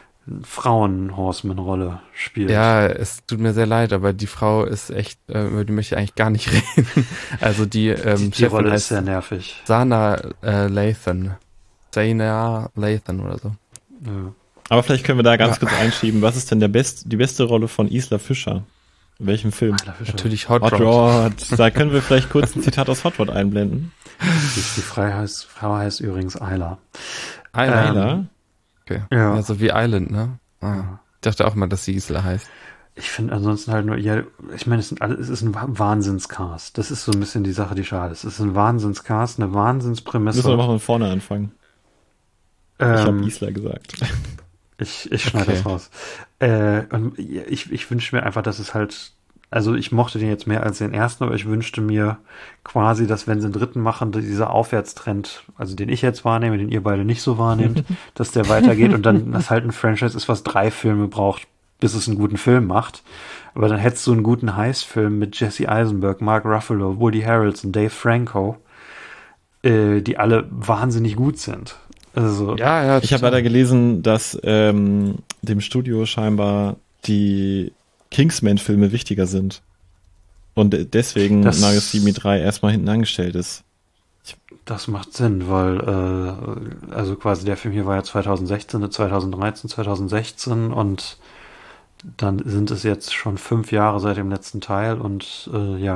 Frauen-Horseman-Rolle spielt. Ja, es tut mir sehr leid, aber die Frau ist echt, über die möchte ich eigentlich gar nicht reden. Also die die Chefin Rolle ist heißt sehr nervig. Sana Lathan. Sana Lathan oder so. Ja. Aber vielleicht können wir da ganz kurz einschieben. Was ist denn die beste Rolle von Isla Fischer? In welchem Film? Natürlich Hot Rod. Rod. Da können wir vielleicht kurz ein Zitat aus Hot Rod einblenden. Die Frau heißt übrigens Ayla. Isla? Okay. Ja. Also wie Island, ne? Ah. Ich dachte auch mal, dass sie Isla heißt. Ich finde ansonsten halt nur, ich meine, es ist ein Wahnsinnscast. Das ist so ein bisschen die Sache, die schade ist. Es ist ein Wahnsinnscast, eine Wahnsinnsprämisse. Müssen wir mal von vorne anfangen. Ich habe Isla gesagt. Ich schneide das raus. Und ich wünsche mir einfach, dass es halt, also ich mochte den jetzt mehr als den ersten, aber ich wünschte mir quasi, dass wenn sie einen dritten machen, dieser Aufwärtstrend, also den ich jetzt wahrnehme, den ihr beide nicht so wahrnehmt, dass der weitergeht und dann das halt ein Franchise ist, was 3 Filme braucht, bis es einen guten Film macht. Aber dann hättest du einen guten Heist-Film mit Jesse Eisenberg, Mark Ruffalo, Woody Harrelson, Dave Franco, die alle wahnsinnig gut sind. Also, Ja. Ich habe leider gelesen, dass dem Studio scheinbar die Kingsman-Filme wichtiger sind. Und deswegen Nagasimi 3 erstmal hinten angestellt ist. das macht Sinn, weil also quasi der Film hier war ja 2016, 2013, 2016 und dann sind es jetzt schon 5 Jahre seit dem letzten Teil und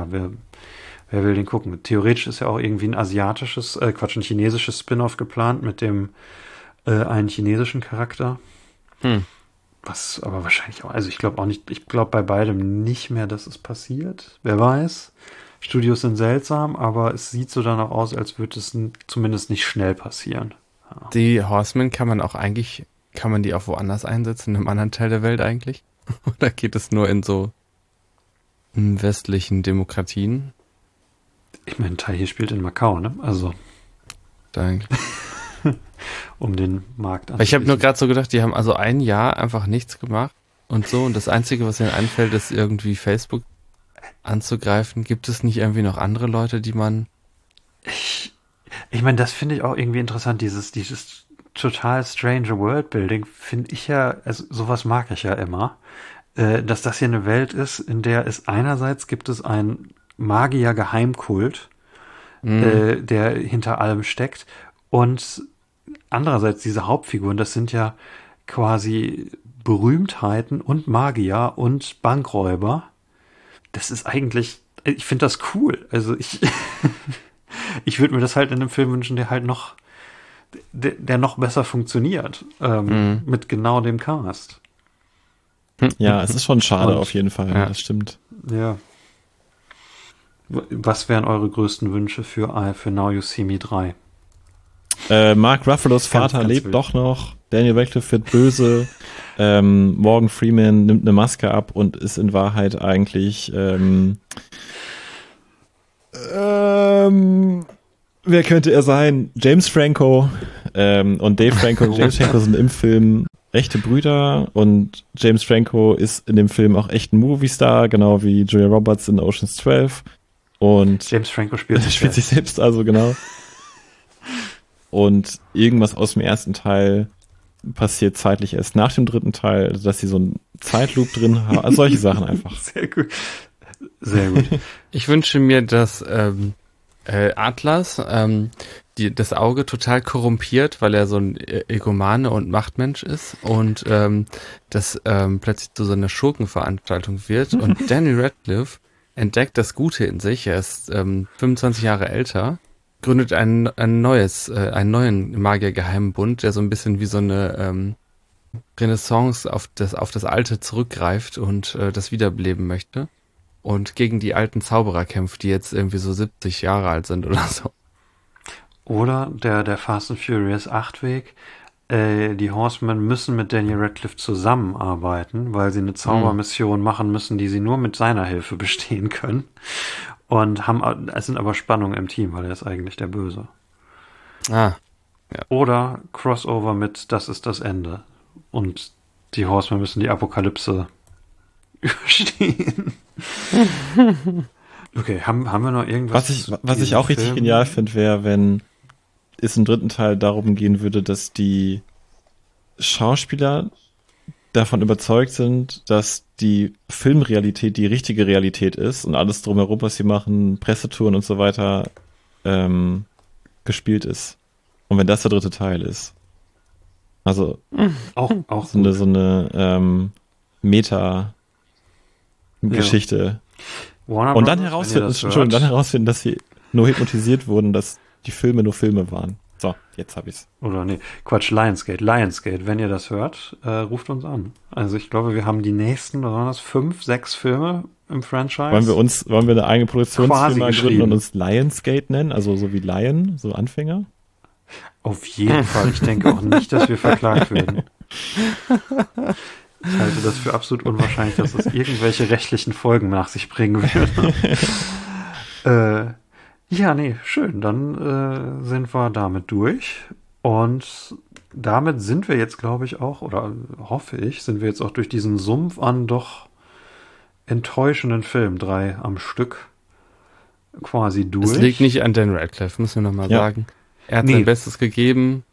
wer will den gucken? Theoretisch ist ja auch irgendwie ein ein chinesisches Spin-off geplant mit dem einen chinesischen Charakter. Was aber wahrscheinlich auch, also ich glaube auch nicht, ich glaube bei beidem nicht mehr, dass es passiert. Wer weiß. Studios sind seltsam, aber es sieht so danach aus, als würde es zumindest nicht schnell passieren. Ja. Die Horsemen kann man die auch woanders einsetzen, in einem anderen Teil der Welt eigentlich? Oder geht es nur in so westlichen Demokratien? Ich meine, Teil hier spielt in Macau, ne? Also, Danke. um den Markt Weil ich habe nur gerade so gedacht, die haben also ein Jahr einfach nichts gemacht und so und das Einzige, was ihnen einfällt, ist irgendwie Facebook anzugreifen. Gibt es nicht irgendwie noch andere Leute, die man... Ich meine, das finde ich auch irgendwie interessant, dieses total strange Worldbuilding, finde ich ja, also sowas mag ich ja immer, dass das hier eine Welt ist, in der es einerseits gibt es einen Magier-Geheimkult, der hinter allem steckt und andererseits diese Hauptfiguren, das sind ja quasi Berühmtheiten und Magier und Bankräuber. Das ist eigentlich, ich finde das cool. Also ich würde mir das halt in einem Film wünschen, der halt noch, der noch besser funktioniert, mit genau dem Cast. Ja, es ist schon schade Und- auf jeden Fall, ja. das stimmt. Ja. Was wären eure größten Wünsche für Now You See Me 3? Mark Ruffalo's Vater ganz lebt wild. doch noch, Daniel Radcliffe wird böse, Morgan Freeman nimmt eine Maske ab und ist in Wahrheit eigentlich wer könnte er sein? James Franco und Dave Franco und James Franco sind im Film echte Brüder und James Franco ist in dem Film auch echt ein Movie-Star, genau wie Julia Roberts in Ocean's 12 und James Franco spielt er spielt sich selbst also, genau. Und irgendwas aus dem ersten Teil passiert zeitlich erst nach dem dritten Teil, also dass sie so einen Zeitloop drin haben, also solche Sachen einfach. Sehr gut. Sehr gut. Ich wünsche mir, dass Atlas das Auge total korrumpiert, weil er so ein Egomane und Machtmensch ist und das plötzlich zu so einer Schurkenveranstaltung wird und Daniel Radcliffe entdeckt das Gute in sich. Er ist 25 Jahre älter, gründet einen neuen Magiergeheimbund, der so ein bisschen wie so eine Renaissance auf das Alte zurückgreift und das wiederbeleben möchte. Und gegen die alten Zauberer kämpft, die jetzt irgendwie so 70 Jahre alt sind oder so. Oder der Fast and Furious 8 Weg. Die Horsemen müssen mit Daniel Radcliffe zusammenarbeiten, weil sie eine Zaubermission machen müssen, die sie nur mit seiner Hilfe bestehen können. Und es sind aber Spannungen im Team, weil er ist eigentlich der Böse. Ah, Oder Crossover mit Das ist das Ende. Und die Horsemen müssen die Apokalypse überstehen. Okay, haben wir noch irgendwas? Was ich auch richtig genial finde, wäre, wenn es im dritten Teil darum gehen würde, dass die Schauspieler davon überzeugt sind, dass die Filmrealität die richtige Realität ist und alles drumherum, was sie machen, Pressetouren und so weiter, gespielt ist. Und wenn das der dritte Teil ist. Also Auch so eine Meta-Geschichte. Warner Und dann Brothers, wenn ihr das herausfinden, dass sie nur hypnotisiert wurden, dass die Filme nur Filme waren. So, jetzt hab ich's. Oder nee, Quatsch, Lionsgate, wenn ihr das hört, ruft uns an. Also ich glaube, wir haben die nächsten, was waren das, 5, 6 Filme im Franchise. Wollen wir eine eigene Produktionsfirma Quasi gründen und geschrieben. uns Lionsgate nennen? Also so wie Lion, so Anfänger? Auf jeden Fall. Ich denke auch nicht, dass wir verklagt werden. Ich halte das für absolut unwahrscheinlich, dass das irgendwelche rechtlichen Folgen nach sich bringen würde. Ja, nee, schön. Dann sind wir damit durch. Und damit sind wir jetzt, glaube ich, auch, oder hoffe ich, sind wir jetzt auch durch diesen Sumpf an doch enttäuschenden Film 3 am Stück quasi durch. es liegt nicht an Dan Radcliffe, müssen wir nochmal Ja. sagen. Er hat Nee. sein Bestes gegeben.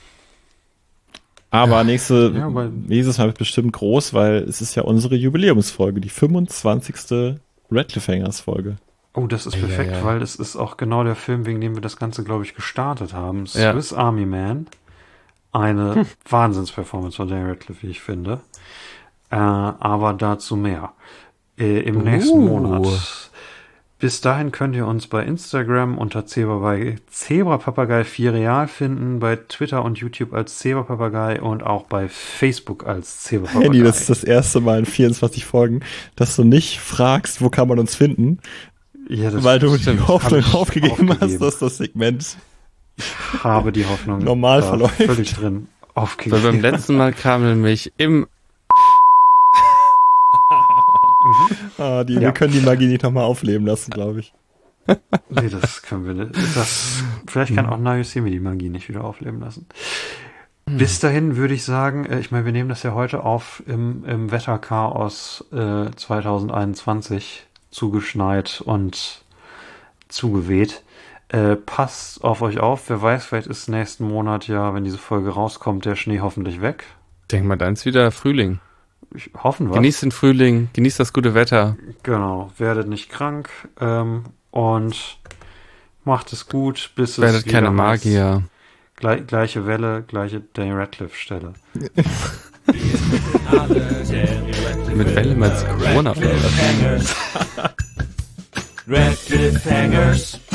Aber nächstes Ja, weil- Mal wird bestimmt groß, weil es ist ja unsere Jubiläumsfolge, die 25. Radcliffe Hangers Folge. Oh, das ist Ja, perfekt, ja. weil es ist auch genau der Film, wegen dem wir das Ganze, glaube ich, gestartet haben. Ja. Swiss Army Man. Eine Wahnsinnsperformance von Daniel Radcliffe, wie ich finde. Aber dazu mehr. Im nächsten Monat. Bis dahin könnt ihr uns bei Instagram unter Zebrapapagei 4 Real finden, bei Twitter und YouTube als Zebrapapagei und auch bei Facebook als Zebrapapagei. Handy, das ist das erste Mal in 24 Folgen, dass du nicht fragst, wo kann man uns finden, Ja, das weil du stimmt. die Hoffnung Hab ich aufgegeben hast, dass das Segment habe die Hoffnung normal da verläuft. völlig drin Weil aufgegeben. beim letzten Mal kam nämlich wir Ja. können die Magie nicht nochmal aufleben lassen, glaube ich. Nee, das können wir nicht. Vielleicht kann auch Now You See Me die Magie nicht wieder aufleben lassen. Bis dahin würde ich sagen, ich meine, wir nehmen das ja heute auf im Wetterchaos 2021 zugeschneit und zugeweht. Passt auf euch auf. Wer weiß, vielleicht ist nächsten Monat ja, wenn diese Folge rauskommt, der Schnee hoffentlich weg. denk mal, dann ist wieder Frühling. Hoffen wir. Genießt den Frühling, genießt das gute Wetter. Genau. Werdet nicht krank und macht es gut, bis es Werdet wieder keine heißt, Magier. Gleiche Welle, gleiche Daniel Radcliffe Stelle. Mit Welle meinst du Corona oder was? Radcliffe Hangers.